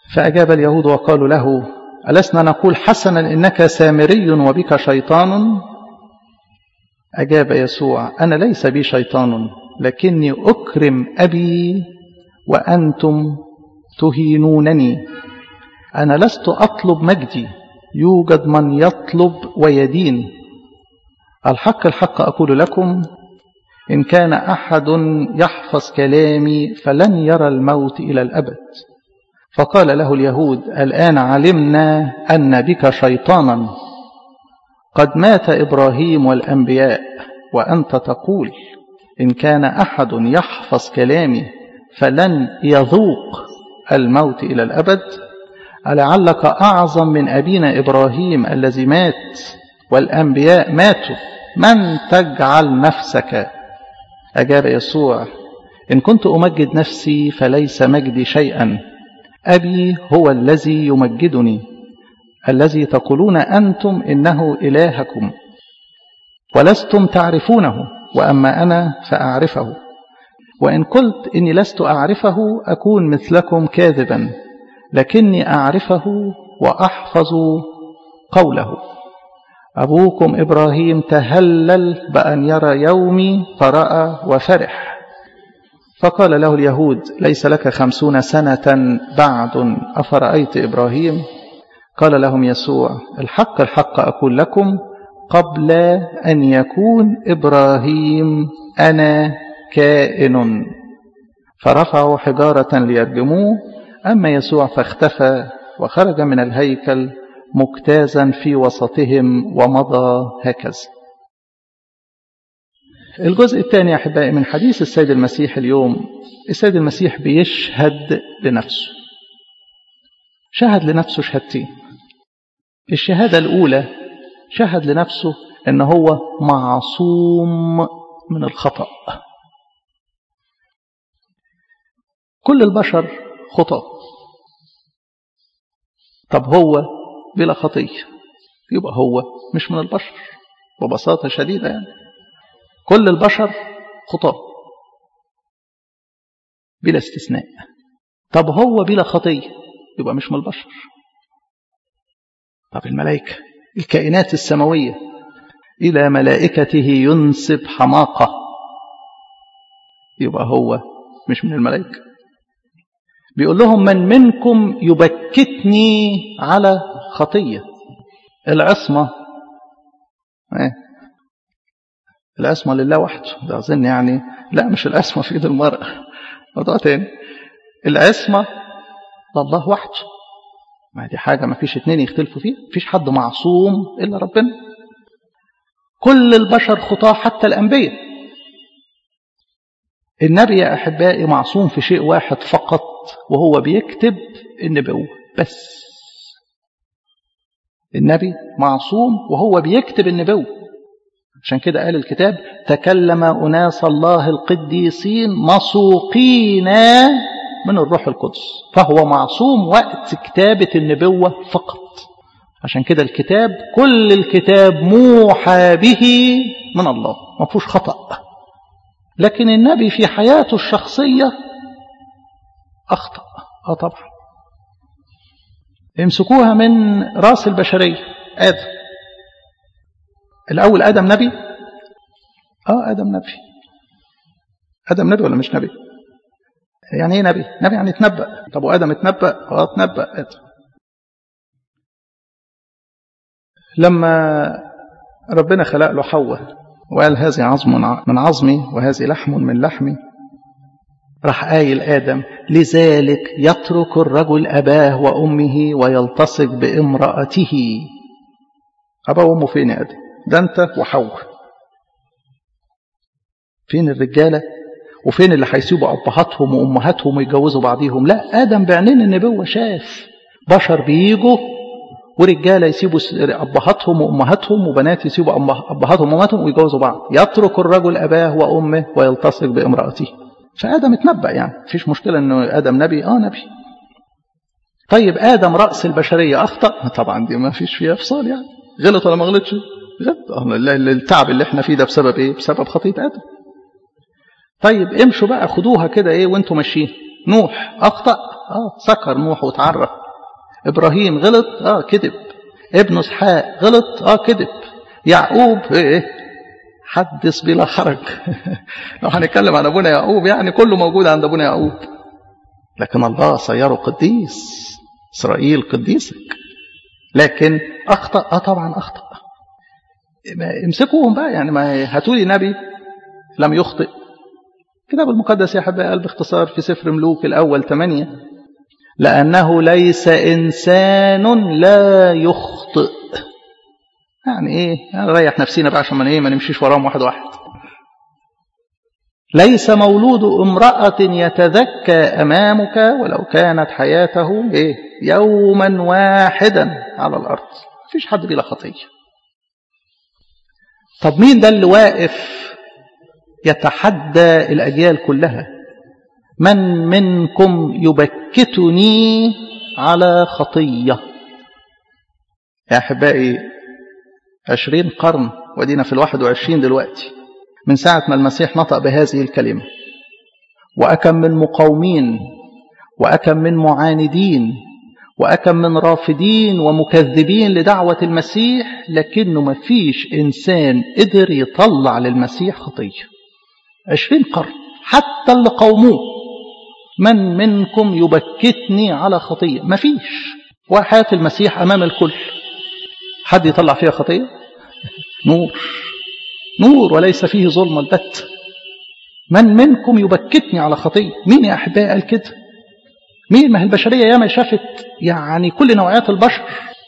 S1: فأجاب اليهود وقالوا له: ألسنا نقول حسنا إنك سامري وبك شيطان؟ أجاب يسوع: أنا ليس بي شيطان، لكني أكرم أبي وأنتم تهينونني. أنا لست أطلب مجدي، يوجد من يطلب ويدين. الحق الحق أقول لكم، إن كان أحد يحفظ كلامي فلن يرى الموت إلى الأبد. فقال له اليهود: الآن علمنا أن بك شيطانا، قد مات إبراهيم والأنبياء وأنت تقول إن كان أحد يحفظ كلامي فلن يذوق الموت إلى الأبد. ألعلك أعظم من أبينا إبراهيم الذي مات والأنبياء ماتوا، من تجعل نفسك؟ أجاب يسوع: إن كنت أمجد نفسي فليس مجدي شيئا، أبي هو الذي يمجدني، الذي تقولون أنتم إنه إلهكم ولستم تعرفونه، وأما أنا فأعرفه. وإن قلت إني لست أعرفه أكون مثلكم كاذبا، لكني أعرفه وأحفظ قوله. أبوكم إبراهيم تهلل بأن يرى يومي فرأى وفرح. فقال له اليهود: ليس لك 50 سنة بعد أفرأيت إبراهيم؟ قال لهم يسوع: الحق الحق أقول لكم، قبل أن يكون إبراهيم أنا كائن. فرفعوا حجارة ليرجموه، أما يسوع فاختفى وخرج من الهيكل مجتازا في وسطهم ومضى هكذا. الجزء الثاني يا أحبائي من حديث السيد المسيح اليوم، السيد المسيح بيشهد لنفسه. شهد لنفسه شهادتين. الشهادة الأولى شهد لنفسه أنه هو معصوم من الخطأ. كل البشر خطأ، طب هو بلا خطية، يبقى هو مش من البشر ببساطة شديدة يعني. كل البشر خطأ بلا استثناء. طب هو بلا خطية، يبقى مش من البشر. طب الملائكة، الكائنات السماوية، إلى ملائكته ينسب حماقة، يبقى هو مش من الملائكة. بيقول لهم: من منكم يبكتني على خطية. العصمة العصمة لله وحده، ده أظن يعني، لا مش العصمة في إيد المرأة، موضوع تاني. العصمة لله وحده، ما دي حاجة ما فيش اتنين يختلفوا فيها. فيش حد معصوم إلا ربنا. كل البشر خطاة حتى الأنبياء. النبي يا أحبائي معصوم في شيء واحد فقط، وهو بيكتب النبوة بس. النبي معصوم وهو بيكتب النبوة. عشان كده قال الكتاب: تكلم أناس الله القديسين مسوقين من الروح القدس. فهو معصوم وقت كتابة النبوة فقط. عشان كده الكتاب، كل الكتاب موحى به من الله، ما فيهوش خطأ. لكن النبي في حياته الشخصية أخطأ. طبعا. امسكوها من رأس البشرية. آدم الأول، آدم نبي؟ آدم نبي. آدم نبي ولا مش نبي؟ يعني ايه نبي؟ نبي يعني اتنبأ. طب وآدم اتنبأ؟ اتنبأ آدم. لما ربنا خلق له حواء وقال: هذه عظم من عظمي وهذه لحم من لحمي، راح قايل آدم: لذلك يترك الرجل أباه وأمه ويلتصق بامرأته. أباه وأمه فين يا آدم؟ ده أنت وحواء. فين الرجالة؟ وفين اللي هيسيبوا أبهاتهم وأمهاتهم ويتجوزوا بعضيهم؟ لا، آدم بعينين النبوة شاف بشر بيجوا ورجالة يسيبوا أبهاتهم وأمهاتهم، وبنات يسيبوا أبهاتهم وأمهاتهم ويتجوزوا بعض. يترك الرجل أباه وأمه ويلتصق بامرأته. فآدم اتنبأ، يعني مفيش مشكلة إنه آدم نبي. نبي. طيب آدم رأس البشرية أخطأ؟ طبعا دي ما فيش فيها فصال يعني. غلط ولا ما غلطش؟ غلط. التعب اللي احنا فيه ده بسبب إيه؟ بسبب خطية آدم. طيب امشوا بقى، خدوها كده وانتوا ماشيين. نوح أخطأ؟ سكر نوح وتعرف. إبراهيم غلط، كذب. ابن اسحاق غلط، كذب. يعقوب حدث بلا حرج. لو هنتكلم عن ابونا يعقوب يعني كله موجود عند ابونا يعقوب. لكن الله صيره قديس. إسرائيل قديسك. لكن أخطأ، طبعا أخطأ. امسكوهم بقى، يعني ما هاتولي نبي لم يخطئ. الكتاب المقدس يا حبايبي قال باختصار في سفر ملوك الأول 8: لأنه ليس إنسان لا يخطئ. يعني نريح نفسينا بقى عشان ما نمشيش وراهم واحد واحد. ليس مولود امرأة يتذكى أمامك ولو كانت حياته يوما واحدا على الأرض. مفيش حد بلا خطية. طب مين ده اللي واقف يتحدى الأجيال كلها؟ من منكم يبكتني على خطية؟ يا أحبائي 20 قرن ودينا في 21 دلوقتي من ساعة ما المسيح نطق بهذه الكلمة، وأكم من مقاومين وأكم من معاندين وأكم من رافضين ومكذبين لدعوة المسيح، لكنه ما فيش إنسان قدر يطلع للمسيح خطية. 20 قرن حتى اللي قوموه. من منكم يبكتني على خطية؟ ما فيش. وحياة المسيح أمام الكل، حد يطلع فيها خطية؟ نور وليس فيه ظلم البت. من منكم يبكتني على خطية؟ مين يا أحبائي قال كده؟ مين؟ ما هي البشرية ياما شافت يعني كل نوعيات البشر،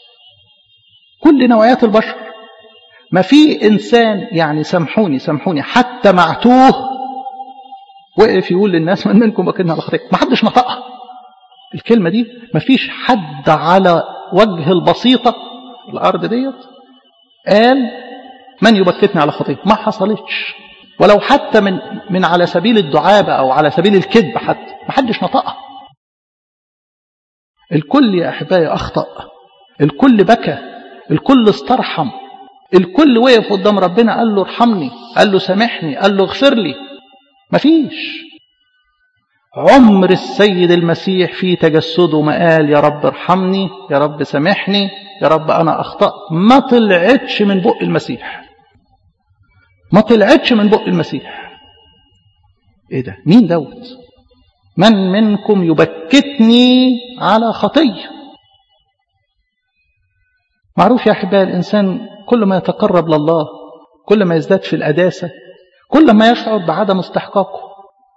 S1: كل نوعيات البشر. ما في إنسان يعني سامحوني حتى معتوه وقف يقول للناس من منكم يبكتني على خطية. ما حدش نطقها الكلمة دي. ما فيش حد على وجه البسيطة الأرض ديت قال من يبكتني على خطية. ما حصلتش. ولو حتى من على سبيل الدعابة أو على سبيل الكذب حتى ما حدش نطقها. الكل يا أحبائي أخطأ، الكل بكى، الكل استرحم، الكل وقف قدام ربنا قال له ارحمني، قال له سامحني، قال له اغفر لي. مفيش. عمر السيد المسيح في تجسده ما قال يا رب ارحمني، يا رب سامحني، يا رب أنا أخطأت. ما طلعتش من بق المسيح، ما طلعتش من بق المسيح. ايه ده؟ مين دوت؟ من منكم يبكتني على خطية؟ معروف يا أحبائي الإنسان كل ما يتقرب لله كل ما يزداد في القداسة، كل ما يشعر بعدم استحقاقه.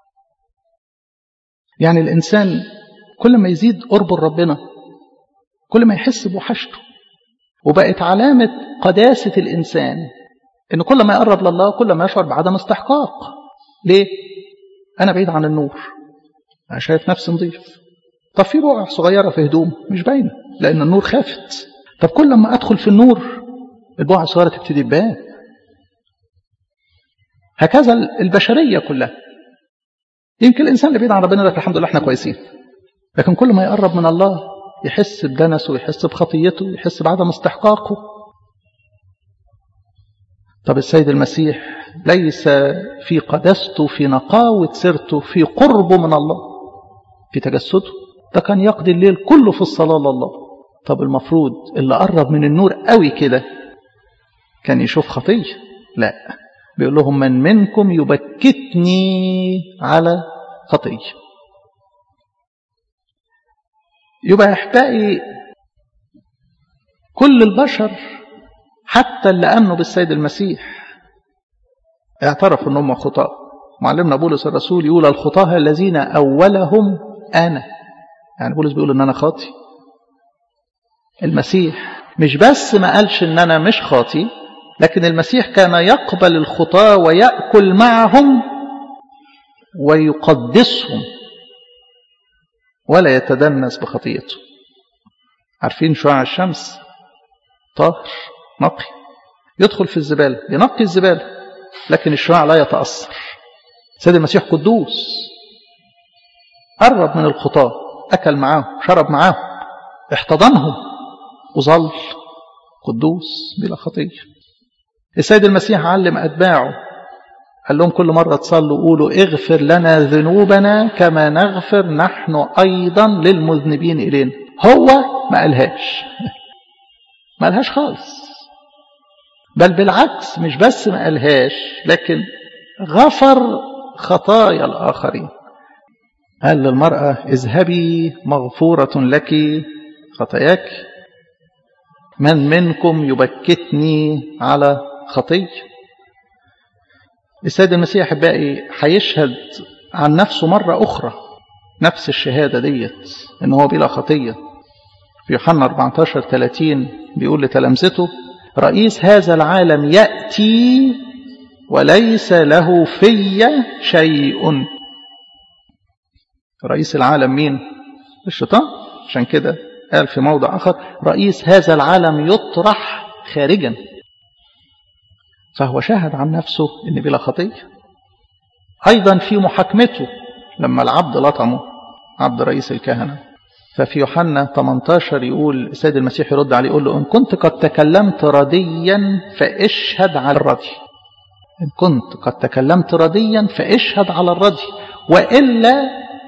S1: يعني الإنسان كل ما يزيد قرب ربنا كل ما يحس بوحشته. وبقت علامة قداسة الإنسان إن كل ما يقرب لله كل ما يشعر بعدم استحقاق. ليه؟ أنا بعيد عن النور، أنا شايف نفسي نظيف. طب في بقع صغيرة في هدوم مش باينة لأن النور خافت. طب كل ما أدخل في النور البقع الصغيرة تبتدي تبان. هكذا البشرية كلها. يمكن الإنسان اللي بعيد عن ربنا لك الحمد لله احنا كويسين، لكن كل ما يقرب من الله يحس بدنسه، يحس بخطيته، يحس بعدم استحقاقه. طب السيد المسيح ليس في قداسته، في نقاوة سيرته، في قربه من الله، في تجسده. ده كان يقضي الليل كله في الصلاة لله. طب المفروض اللي قرب من النور قوي كده كان يشوف خطية؟ لا، بيقول لهم من منكم يبكتني على خطية. يبقى احبائي كل البشر حتى اللي امنوا بالسيد المسيح اعترفوا انهم خطاة. معلمنا بولس الرسول يقول الخطاة الذين اولهم انا. يعني بولس بيقول ان انا خاطي. المسيح مش بس ما قالش ان انا مش خاطي، لكن المسيح كان يقبل الخطاة ويأكل معهم ويقدسهم ولا يتدنس بخطيته. عارفين شعاع الشمس طاهر نقي، يدخل في الزبالة ينقي الزبالة، لكن الشعاع لا يتأثر. سيد المسيح قدوس، قرب من الخطاة، أكل معاهم، شرب معاهم، احتضنهم، وظل قدوس بلا خطية. السيد المسيح علم أتباعه قال لهم كل مرة تصلوا قولوا اغفر لنا ذنوبنا كما نغفر نحن أيضا للمذنبين إلينا. هو ما قالهاش ما قالهاش خالص، بل بالعكس مش بس ما قالهاش لكن غفر خطايا الآخرين. قال للمرأة اذهبي مغفورة لك خطاياك. من منكم يبكتني على خطية؟ السيد المسيح أحبائي هيشهد عن نفسه مرة أخرى نفس الشهادة ديت إن هو بلا خطية. في يوحنا 14:30 بيقول لتلامذته رئيس هذا العالم يأتي وليس له في شيء. رئيس العالم مين؟ الشيطان. عشان كده قال في موضع آخر رئيس هذا العالم يطرح خارجا. فهو شاهد عن نفسه إن بلا خطية. أيضا في محاكمته لما العبد لطمه عبد رئيس الكهنة، ففي يوحنا 18 يقول السيد المسيح يرد عليه يقول له إن كنت قد تكلمت رديا فاشهد على الردي. إن كنت قد تكلمت رديا فاشهد على الردي، وإلا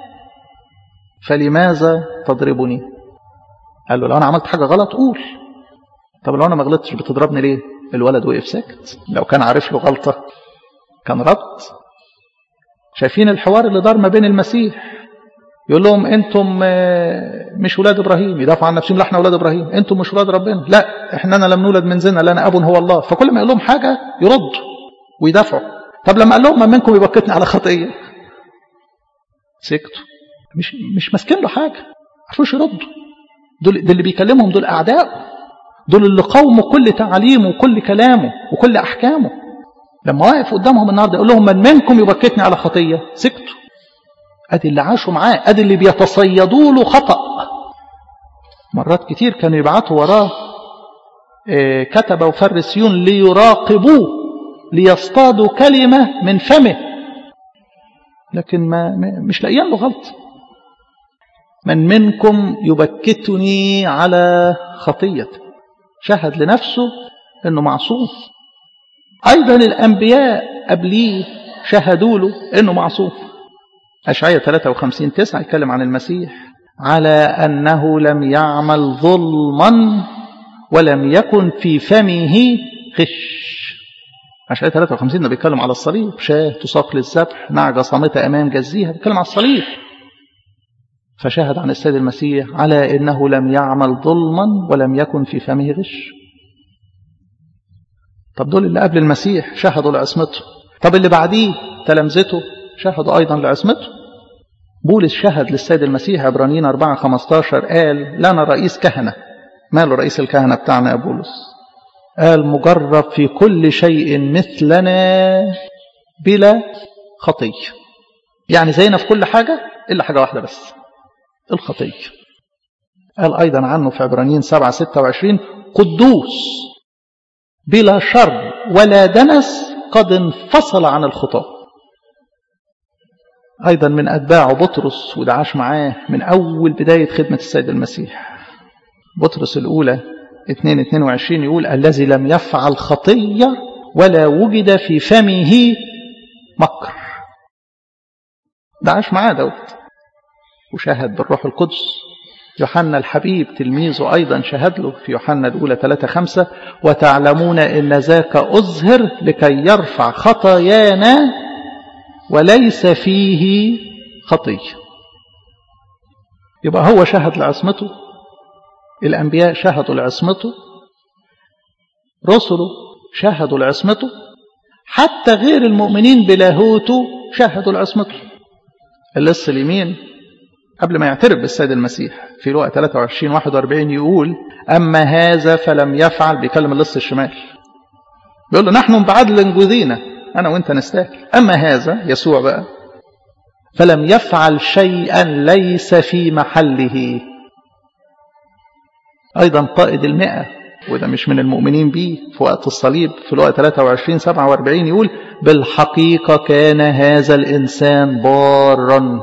S1: فلماذا تضربني؟ قال له لو أنا عملت حاجة غلط قول. طب لو أنا ما غلطتش بتضربني ليه؟ الولد وقف ساكت. لو كان عارف له غلطة كان رد. شايفين الحوار اللي دار ما بين المسيح؟ يقول لهم انتم مش ولاد ابراهيم، يدافعوا عن نفسهم. لا احنا ولاد ابراهيم. انتم مش ولاد ربنا. لا احنا لم نولد من زنا لنا اب هو الله. فكل ما يقول لهم حاجه يردوا ويدافعوا. طب لما قال لهم من منكم يبكتني على خطيه سكتوا. مش ماسكين له حاجه، عرفوش يردوا. دول اللي بيكلمهم دول اعداء، دول اللي قاوموا كل تعليمه وكل كلامه وكل احكامه. لما واقف قدامهم النهارده يقول لهم من منكم يبكتني على خطيه سكتوا. ادي اللي عاشوا معاه، ادي اللي بيتصيدوا له خطأ. مرات كتير كانوا يبعتوا وراه كتبة وفريسيون ليراقبوه ليصطادوا كلمة من فمه، لكن مش لاقيين له غلط. من منكم يبكتني على خطية، شهد لنفسه انه معصوم. ايضا الانبياء قبليه شهدوا له انه معصوم. أشعياء 53:9 يتكلم عن المسيح على أنه لم يعمل ظلما ولم يكن في فمه غش. أشعياء 53 ده بيتكلم على الصليب، شاة تساق للذبح، نعجة صامتة أمام جزيها، بيتكلم على الصليب. فشهد عن السيد المسيح على أنه لم يعمل ظلما ولم يكن في فمه غش. طب دول اللي قبل المسيح شهدوا لعصمته. طب اللي بعديه تلامذته شهدوا أيضا لعصمته. بولس شهد للسيد المسيح عبرانيين 4:15 قال لنا رئيس كهنة. ماله رئيس الكهنة بتاعنا يا بولس؟ قال مجرب في كل شيء مثلنا بلا خطية. يعني زينا في كل حاجة إلا حاجة واحدة بس، الخطية. قال أيضا عنه في عبرانيين 7:26 قدوس بلا شر ولا دنس قد انفصل عن الخطاة. أيضا من أتباعه بطرس، وده عاش معاه من أول بداية خدمة السيد المسيح. بطرس الأولى 2:22 يقول الذي لم يفعل خطية ولا وجد في فمه مكر. ده عاش معاه دوت وشهد بالروح القدس. يوحنا الحبيب تلميذه أيضا شهد له في يوحنا الأولى 3:5 وتعلمون إن ذاك أظهر لكي يرفع خطايانا وليس فيه خطية. يبقى هو شهد لعصمته، الأنبياء شهدوا لعصمته، رسله شهدوا لعصمته، حتى غير المؤمنين بلاهوته شهدوا لعصمته. اللص اليمين قبل ما يعترف بالسيد المسيح في لوقا 23:41 يقول أما هذا فلم يفعل، بيكلم اللص الشمال بيقول له نحن بعدل جذينا، أنا وإنت نستاهل. أما هذا يسوع بقى فلم يفعل شيئا ليس في محله. أيضا قائد 100 وده مش من المؤمنين به في وقت الصليب في لوقا 23:47 يقول بالحقيقة كان هذا الإنسان بارا.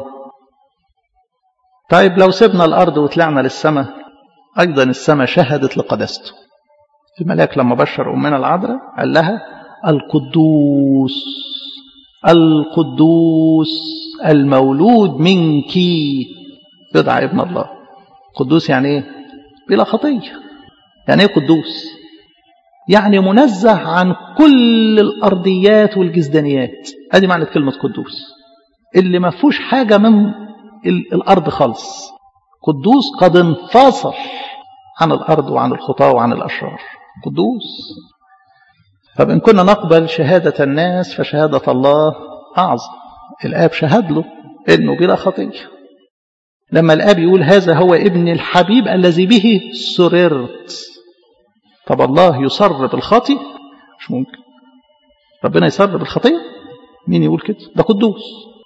S1: طيب لو سبنا الأرض وطلعنا للسماء، أيضا السماء شهدت لقداسته. الملاك لما بشر أمنا العذراء قال لها القدوس القدوس المولود منك يدعى ابن الله. قدوس يعني ايه؟ بلا خطية. يعني ايه قدوس؟ يعني منزه عن كل الأرضيات والجزدانيات. هذه معنى كلمة قدوس، اللي ما فيهوش حاجة من الأرض خالص. قدوس قد انفصل عن الأرض وعن الخطاة وعن الأشرار. قدوس. طب إن كنا نقبل شهادة الناس فشهادة الله أعظم. الآب شهد له إنه بلا خطية. لما الآب يقول هذا هو ابن الحبيب الذي به سررت. طب الله يسر بالخطي؟ مش ممكن. ربنا يسر بالخطية؟ مين يقول كده؟ ده قدوس.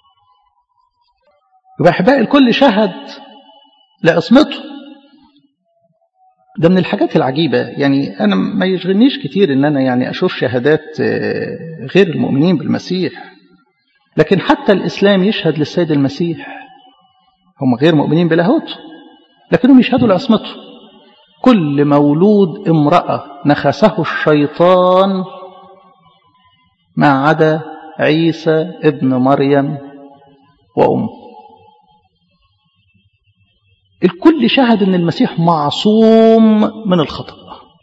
S1: يبقى أحبائي الكل شهد لعصمته. ده من الحاجات العجيبة. يعني أنا ما يشغلنيش كتير إن أنا يعني أشوف شهادات غير المؤمنين بالمسيح، لكن حتى الإسلام يشهد للسيد المسيح. هم غير مؤمنين بلاهوته لكنهم يشهدوا لعصمته. كل مولود امرأة نخسه الشيطان ما عدا عيسى ابن مريم وأمه. الكل شهد ان المسيح معصوم من الخطأ.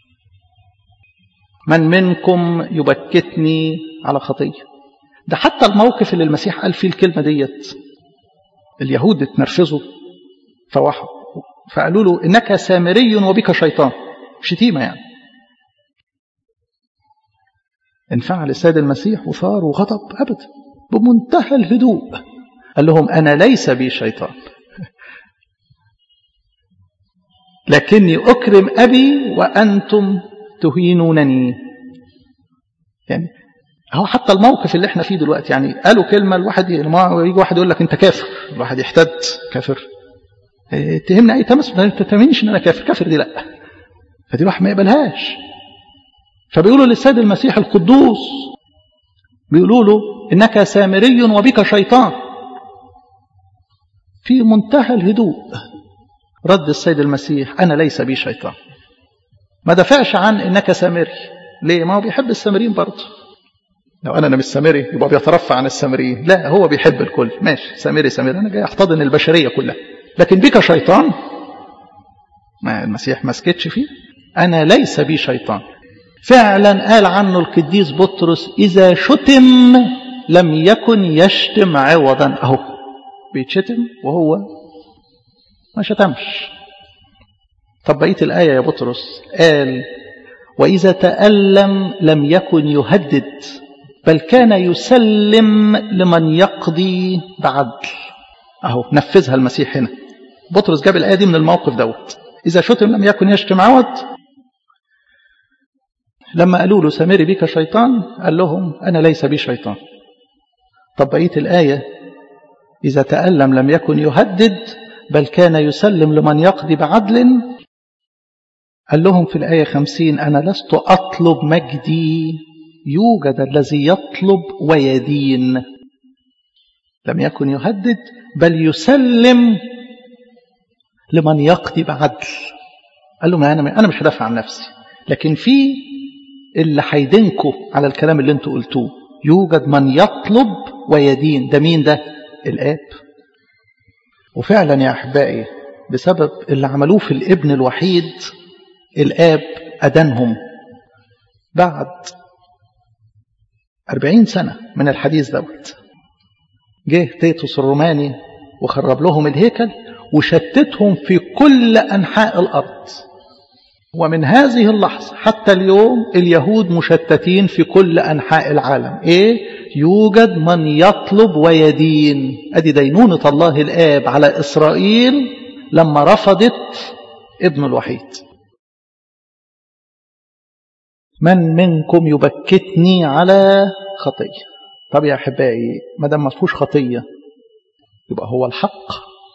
S1: من منكم يبكتني على خطية. ده حتى الموقف اللي المسيح قال فيه الكلمة ديت اليهود اتنرفزوا فوحوا فقالوا له إنك سامري وبك شيطان. شتيمة يعني. انفعل السيد المسيح وثار وغضب أبدا بمنتهى الهدوء. قال لهم أنا ليس بي شيطان لكني أكرم أبي وأنتم تهينونني. يعني هو حتى الموقف اللي احنا فيه دلوقتي يعني قالوا كلمة الواحد يجي واحد يقول لك أنت كافر، الواحد يحتد كافر. تهمني أي تمس ما تتهمنيش إن أنا كافر. كافر دي لأ، فدي واحد ما يقبلهاش. فبيقولوا للسيد المسيح القدوس بيقولوا له إنك سامري وبك شيطان. في منتهى الهدوء رد السيد المسيح أنا ليس بي شيطان. ما دافعش عن إنك سامري. ليه؟ ما هو بيحب السامريين برضه. لو أنا مش سامري يبقى بيترفع عن السامريين. لا، هو بيحب الكل. ماشي سامري سامري، أنا جاي أحتضن البشرية كلها. لكن بك شيطان ما المسيح ما سكتش فيه. أنا ليس بي شيطان. فعلا قال عنه القديس بطرس إذا شتم لم يكن يشتم عوضا. أهو بيتشتم وهو ما شتمش. طب بقية الآية يا بطرس قال وإذا تألم لم يكن يهدد بل كان يسلم لمن يقضي بعدل. أهو نفذها المسيح هنا. بطرس جاب الآية دي من الموقف دوت. إذا شتم لم يكن يشتم عوض. لما قالوا له سامري بك شيطان قال لهم أنا ليس بي شيطان. طب بقية الآية إذا تألم لم يكن يهدد بل كان يسلم لمن يقضي بعدل. قال لهم في الآية 50 أنا لست أطلب مجدي يوجد الذي يطلب ويدين. لم يكن يهدد بل يسلم لمن يقضي بعدل. قال لهم أنا مش هدافع عن نفسي، لكن في اللي هيدينكوا على الكلام اللي انتوا قلتوه. يوجد من يطلب ويدين. ده مين ده؟ الآب. وفعلا يا أحبائي بسبب اللي عملوه في الابن الوحيد الآب أدانهم. بعد 40 سنة من الحديث دوت جه تيتوس الروماني وخرب لهم الهيكل وشتتهم في كل أنحاء الأرض. ومن هذه اللحظة حتى اليوم اليهود مشتتين في كل أنحاء العالم. إيه؟ يوجد من يطلب ويدين. أدي دينونة الله الآب على إسرائيل لما رفضت ابن الوحيد. من منكم يبكتني على خطية. طب يا أحبائي ما دام ما فيهوش خطية يبقى هو الحق.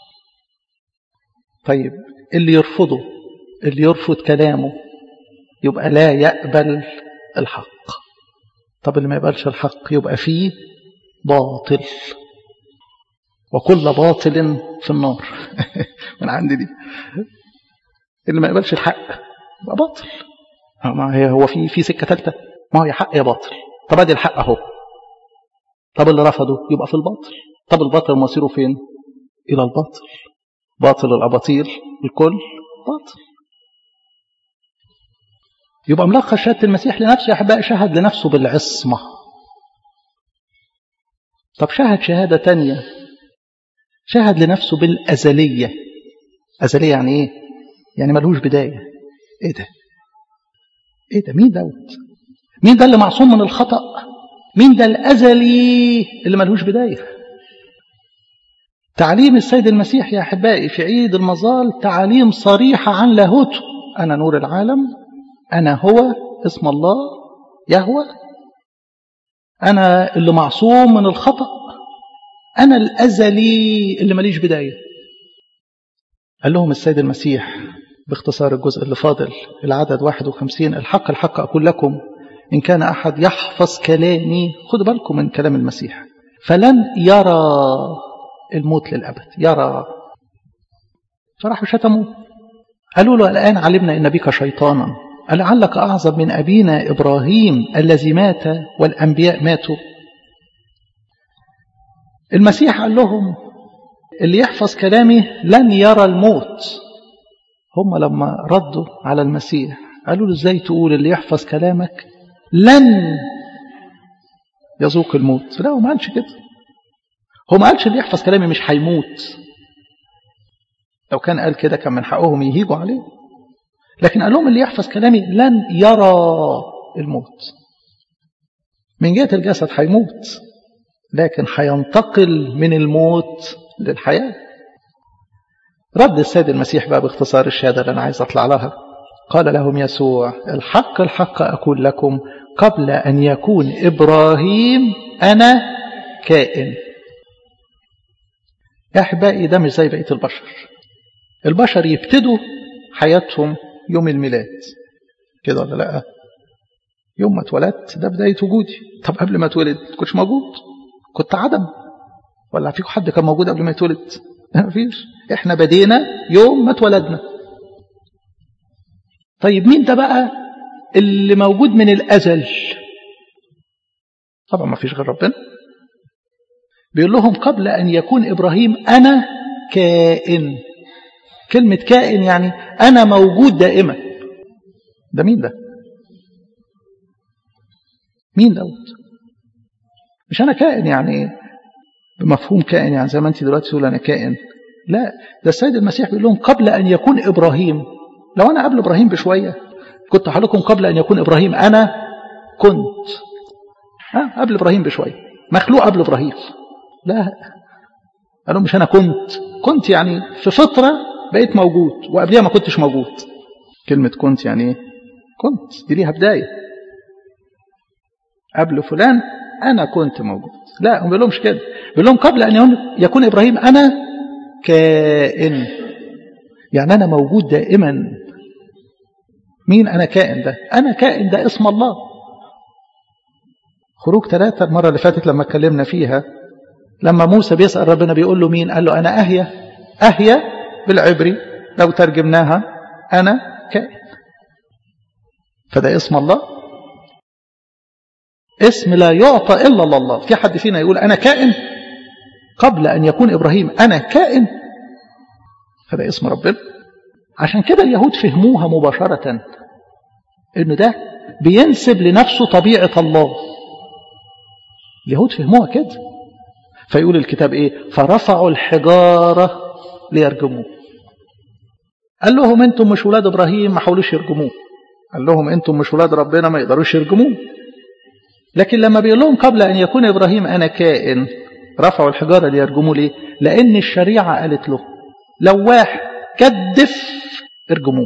S1: طيب اللي يرفضه، اللي يرفض كلامه يبقى لا يقبل الحق. طب اللي ما يقبلش الحق يبقى فيه باطل، وكل باطل في النار. من عندي دي. اللي ما يقبلش الحق يبقى باطل. ما هو في سكة ثالثة. ما هو يا حق يا باطل. طب ادي الحق اهو. طب اللي رفضه يبقى في الباطل. طب الباطل مصيره فين؟ إلى الباطل. باطل الأباطيل الكل باطل. يبقى ملخص شهادة المسيح لنفسه يا أحبائي، شهد لنفسه بالعصمة. طب شهد شهادة تانية، شهد لنفسه بالأزلية. أزلية يعني إيه؟ يعني ملهوش بداية. إيه ده؟ إيه ده؟ مين دوت؟ مين ده اللي معصوم من الخطأ؟ مين ده الأزلي اللي ملهوش بداية؟ تعليم السيد المسيح يا أحبائي في عيد المظال تعليم صريحة عن لاهوته. أنا نور العالم، أنا هو اسم الله يهوه، أنا اللي معصوم من الخطأ، أنا الأزلي اللي ماليش بداية. قال لهم السيد المسيح باختصار الجزء اللي فاضل العدد 51: الحق الحق أقول لكم إن كان أحد يحفظ كلامي، خدوا بالكم من كلام المسيح، فلن يرى الموت للأبد. يرى. فراحوا شتموا، قالوا له الآن علمنا إن بك شيطانا، ألعلك أعظم من أبينا إبراهيم الذي مات والأنبياء ماتوا. المسيح قال لهم اللي يحفظ كلامي لن يرى الموت. هم لما ردوا على المسيح قالوا له ازاي تقول اللي يحفظ كلامك لن يذوق الموت؟ لا، هو ما قالش كده. هو ما قالش اللي يحفظ كلامي مش هيموت. لو كان قال كده كان من حقهم يهيجوا عليه. لكن قال لهم اللي يحفظ كلامي لن يرى الموت. من جهة الجسد هيموت، لكن هينتقل من الموت للحياة. رد السيد المسيح بقى باختصار الشهادة اللي أنا عايز أطلع لها. قال لهم يسوع الحق الحق أقول لكم قبل أن يكون إبراهيم أنا كائن. يا أحبائي ده مش زي بقية البشر. البشر يبتدوا حياتهم يوم الميلاد كده ولا لا؟ يوم ما اتولدت ده بداية وجودي. طب قبل ما اتولد كنتش موجود؟ كنت عدم؟ ولا فيكم حد كان موجود قبل ما يتولد؟ ما فيش. احنا بدينا يوم ما اتولدنا. طيب مين ده بقى اللي موجود من الأزل؟ طبعا ما فيش غير ربنا. بيقول لهم قبل أن يكون إبراهيم أنا كائن. كلمة كائن يعني أنا موجود دائما. ده مين ده؟ مين دوت؟ مش أنا كائن يعني بمفهوم كائن يعني زي ما أنت دلوقتي تقول أنا كائن. لا، ده السيد المسيح بيقول لهم قبل أن يكون إبراهيم. لو أنا قبل إبراهيم بشوية كنت هقول لكم قبل أن يكون إبراهيم أنا كنت. قبل إبراهيم بشوية، مخلوق قبل إبراهيم. لا، قالوا مش أنا كنت يعني في فترة بقيت موجود وقبلها ما كنتش موجود. كلمة كنت يعني إيه؟ كنت دي ليها بداية. قبل فلان أنا كنت موجود. لا، هم بيقولهمش كده. بيقول لهم قبل أن يكون إبراهيم أنا كائن، يعني أنا موجود دائما. مين أنا كائن ده؟ أنا كائن ده اسم الله. خروج 3 المرة اللي فاتت لما اتكلمنا فيها، لما موسى بيسأل ربنا بيقول له مين؟ قال له أنا أهيا بالعبري لو ترجمناها أنا كائن. فده اسم الله، اسم لا يعطى إلا الله. في حد فينا يقول أنا كائن قبل أن يكون إبراهيم أنا كائن؟ فده اسم ربنا. عشان كده اليهود فهموها مباشرة إنه ده بينسب لنفسه طبيعة الله. اليهود فهموها كده. فيقول الكتاب إيه؟ فرفعوا الحجارة ليرجموه. قال لهم أنتم مش ولاد إبراهيم ما حاولوش يرجموه. قال لهم أنتم مش ولاد ربنا ما يقدروش يرجموه. لكن لما بيقول لهم قبل أن يكون إبراهيم أنا كائن رفعوا الحجارة ليرجموه. ليه؟ لأن الشريعة قالت له لو واحد كدف ارجموه.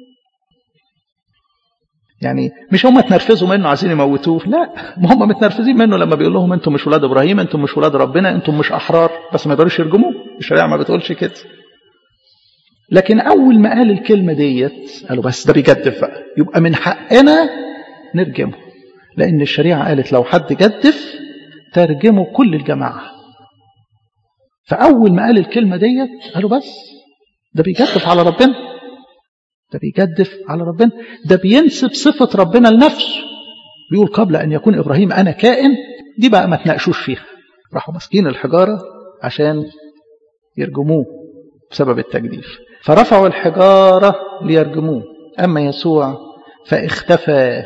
S1: يعني مش هم تنرفزوا منه عايزين يموتوه، لا، ما هم متنرفزين منه لما بيقول لهم انتم مش ولاد ابراهيم، انتم مش ولاد ربنا، انتم مش احرار، بس ما يقدروش يرجموه. الشريعه ما بتقولش كده. لكن اول ما قال الكلمه ديت قالوا بس ده بيجدف بقى، يبقى من حقنا نرجمه، لان الشريعه قالت لو حد جدف ترجمه كل الجماعه. فاول ما قال الكلمه ديت قالوا بس ده بيجدف على ربنا، ده بيجدف على ربنا، ده بينسب صفة ربنا لنفسه. بيقول قبل أن يكون إبراهيم أنا كائن. دي بقى ما تناقشوش فيها. راحوا ماسكين الحجارة عشان يرجموه بسبب التجديف، فرفعوا الحجارة ليرجموه. أما يسوع فاختفى.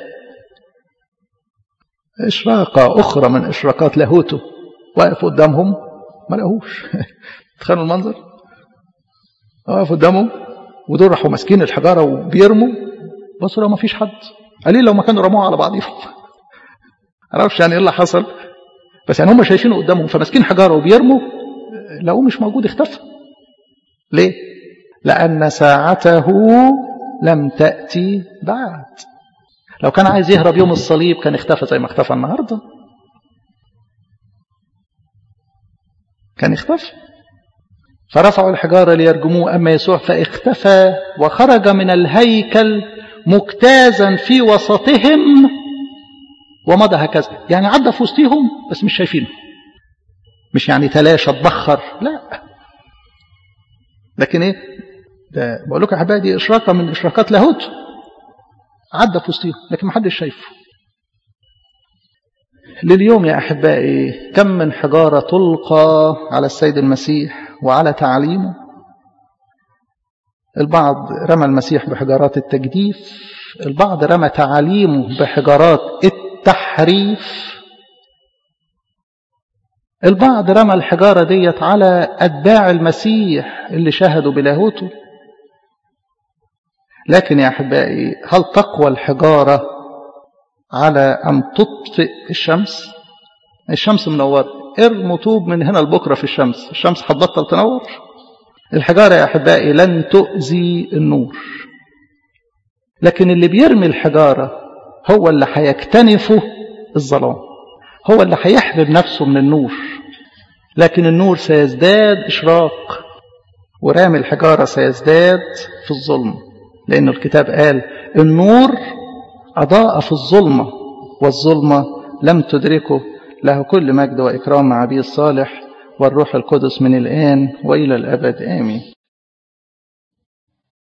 S1: إشراقة أخرى من إشراقات لاهوته، واقف قدامهم ما لقوش. تخيلوا المنظر، واقف قدامهم ودول راحوا ماسكين الحجارة وبيرموا، بصوا لو ما فيش حد. قليل لو ما كانوا رموها على بعضهم. معرفش يعني ايه اللي حصل، بس يعني هم شايفينه قدامهم فماسكين حجارة وبيرموا، لقوه مش موجود، اختفى. ليه؟ لأن ساعته لم تأتي بعد. لو كان عايز يهرب يوم الصليب كان اختفى زي ما اختفى النهاردة، كان اختفى. فرفعوا الحجارة ليرجموه، أما يسوع فاختفى وخرج من الهيكل مجتازا في وسطهم ومضى هكذا. يعني عدى في وسطهم بس مش شايفينه، مش يعني تلاشى اتبخر، لا. لكن ايه ده؟ بقول لكم يا احبائي دي اشراقه من اشراقات لاهوت. عدى في وسطهم لكن ما حدش شايفه. لليوم يا احبائي كم من حجاره تلقى على السيد المسيح وعلى تعليمه. البعض رمى المسيح بحجارات التجديف، البعض رمى تعاليمه بحجارات التحريف، البعض رمى الحجارة ديت على أتباع المسيح اللي شهدوا بلاهوته. لكن يا أحبائي هل تقوى الحجارة على أن تطفئ الشمس؟ الشمس منورة، ارموا طوب من هنا لبكرة في الشمس، الشمس هتبطل تنور؟ الحجارة يا أحبائي لن تؤذي النور، لكن اللي بيرمي الحجارة هو اللي هيكتنفه الظلام، هو اللي هيحرم نفسه من النور. لكن النور سيزداد إشراق، ورامي الحجارة سيزداد في الظلم، لأن الكتاب قال النور أضاء في الظلمة والظلمة لم تدركه. له كل مجد وإكرام مع أبيه الصالح والروح القدس من الآن وإلى الأبد آمين.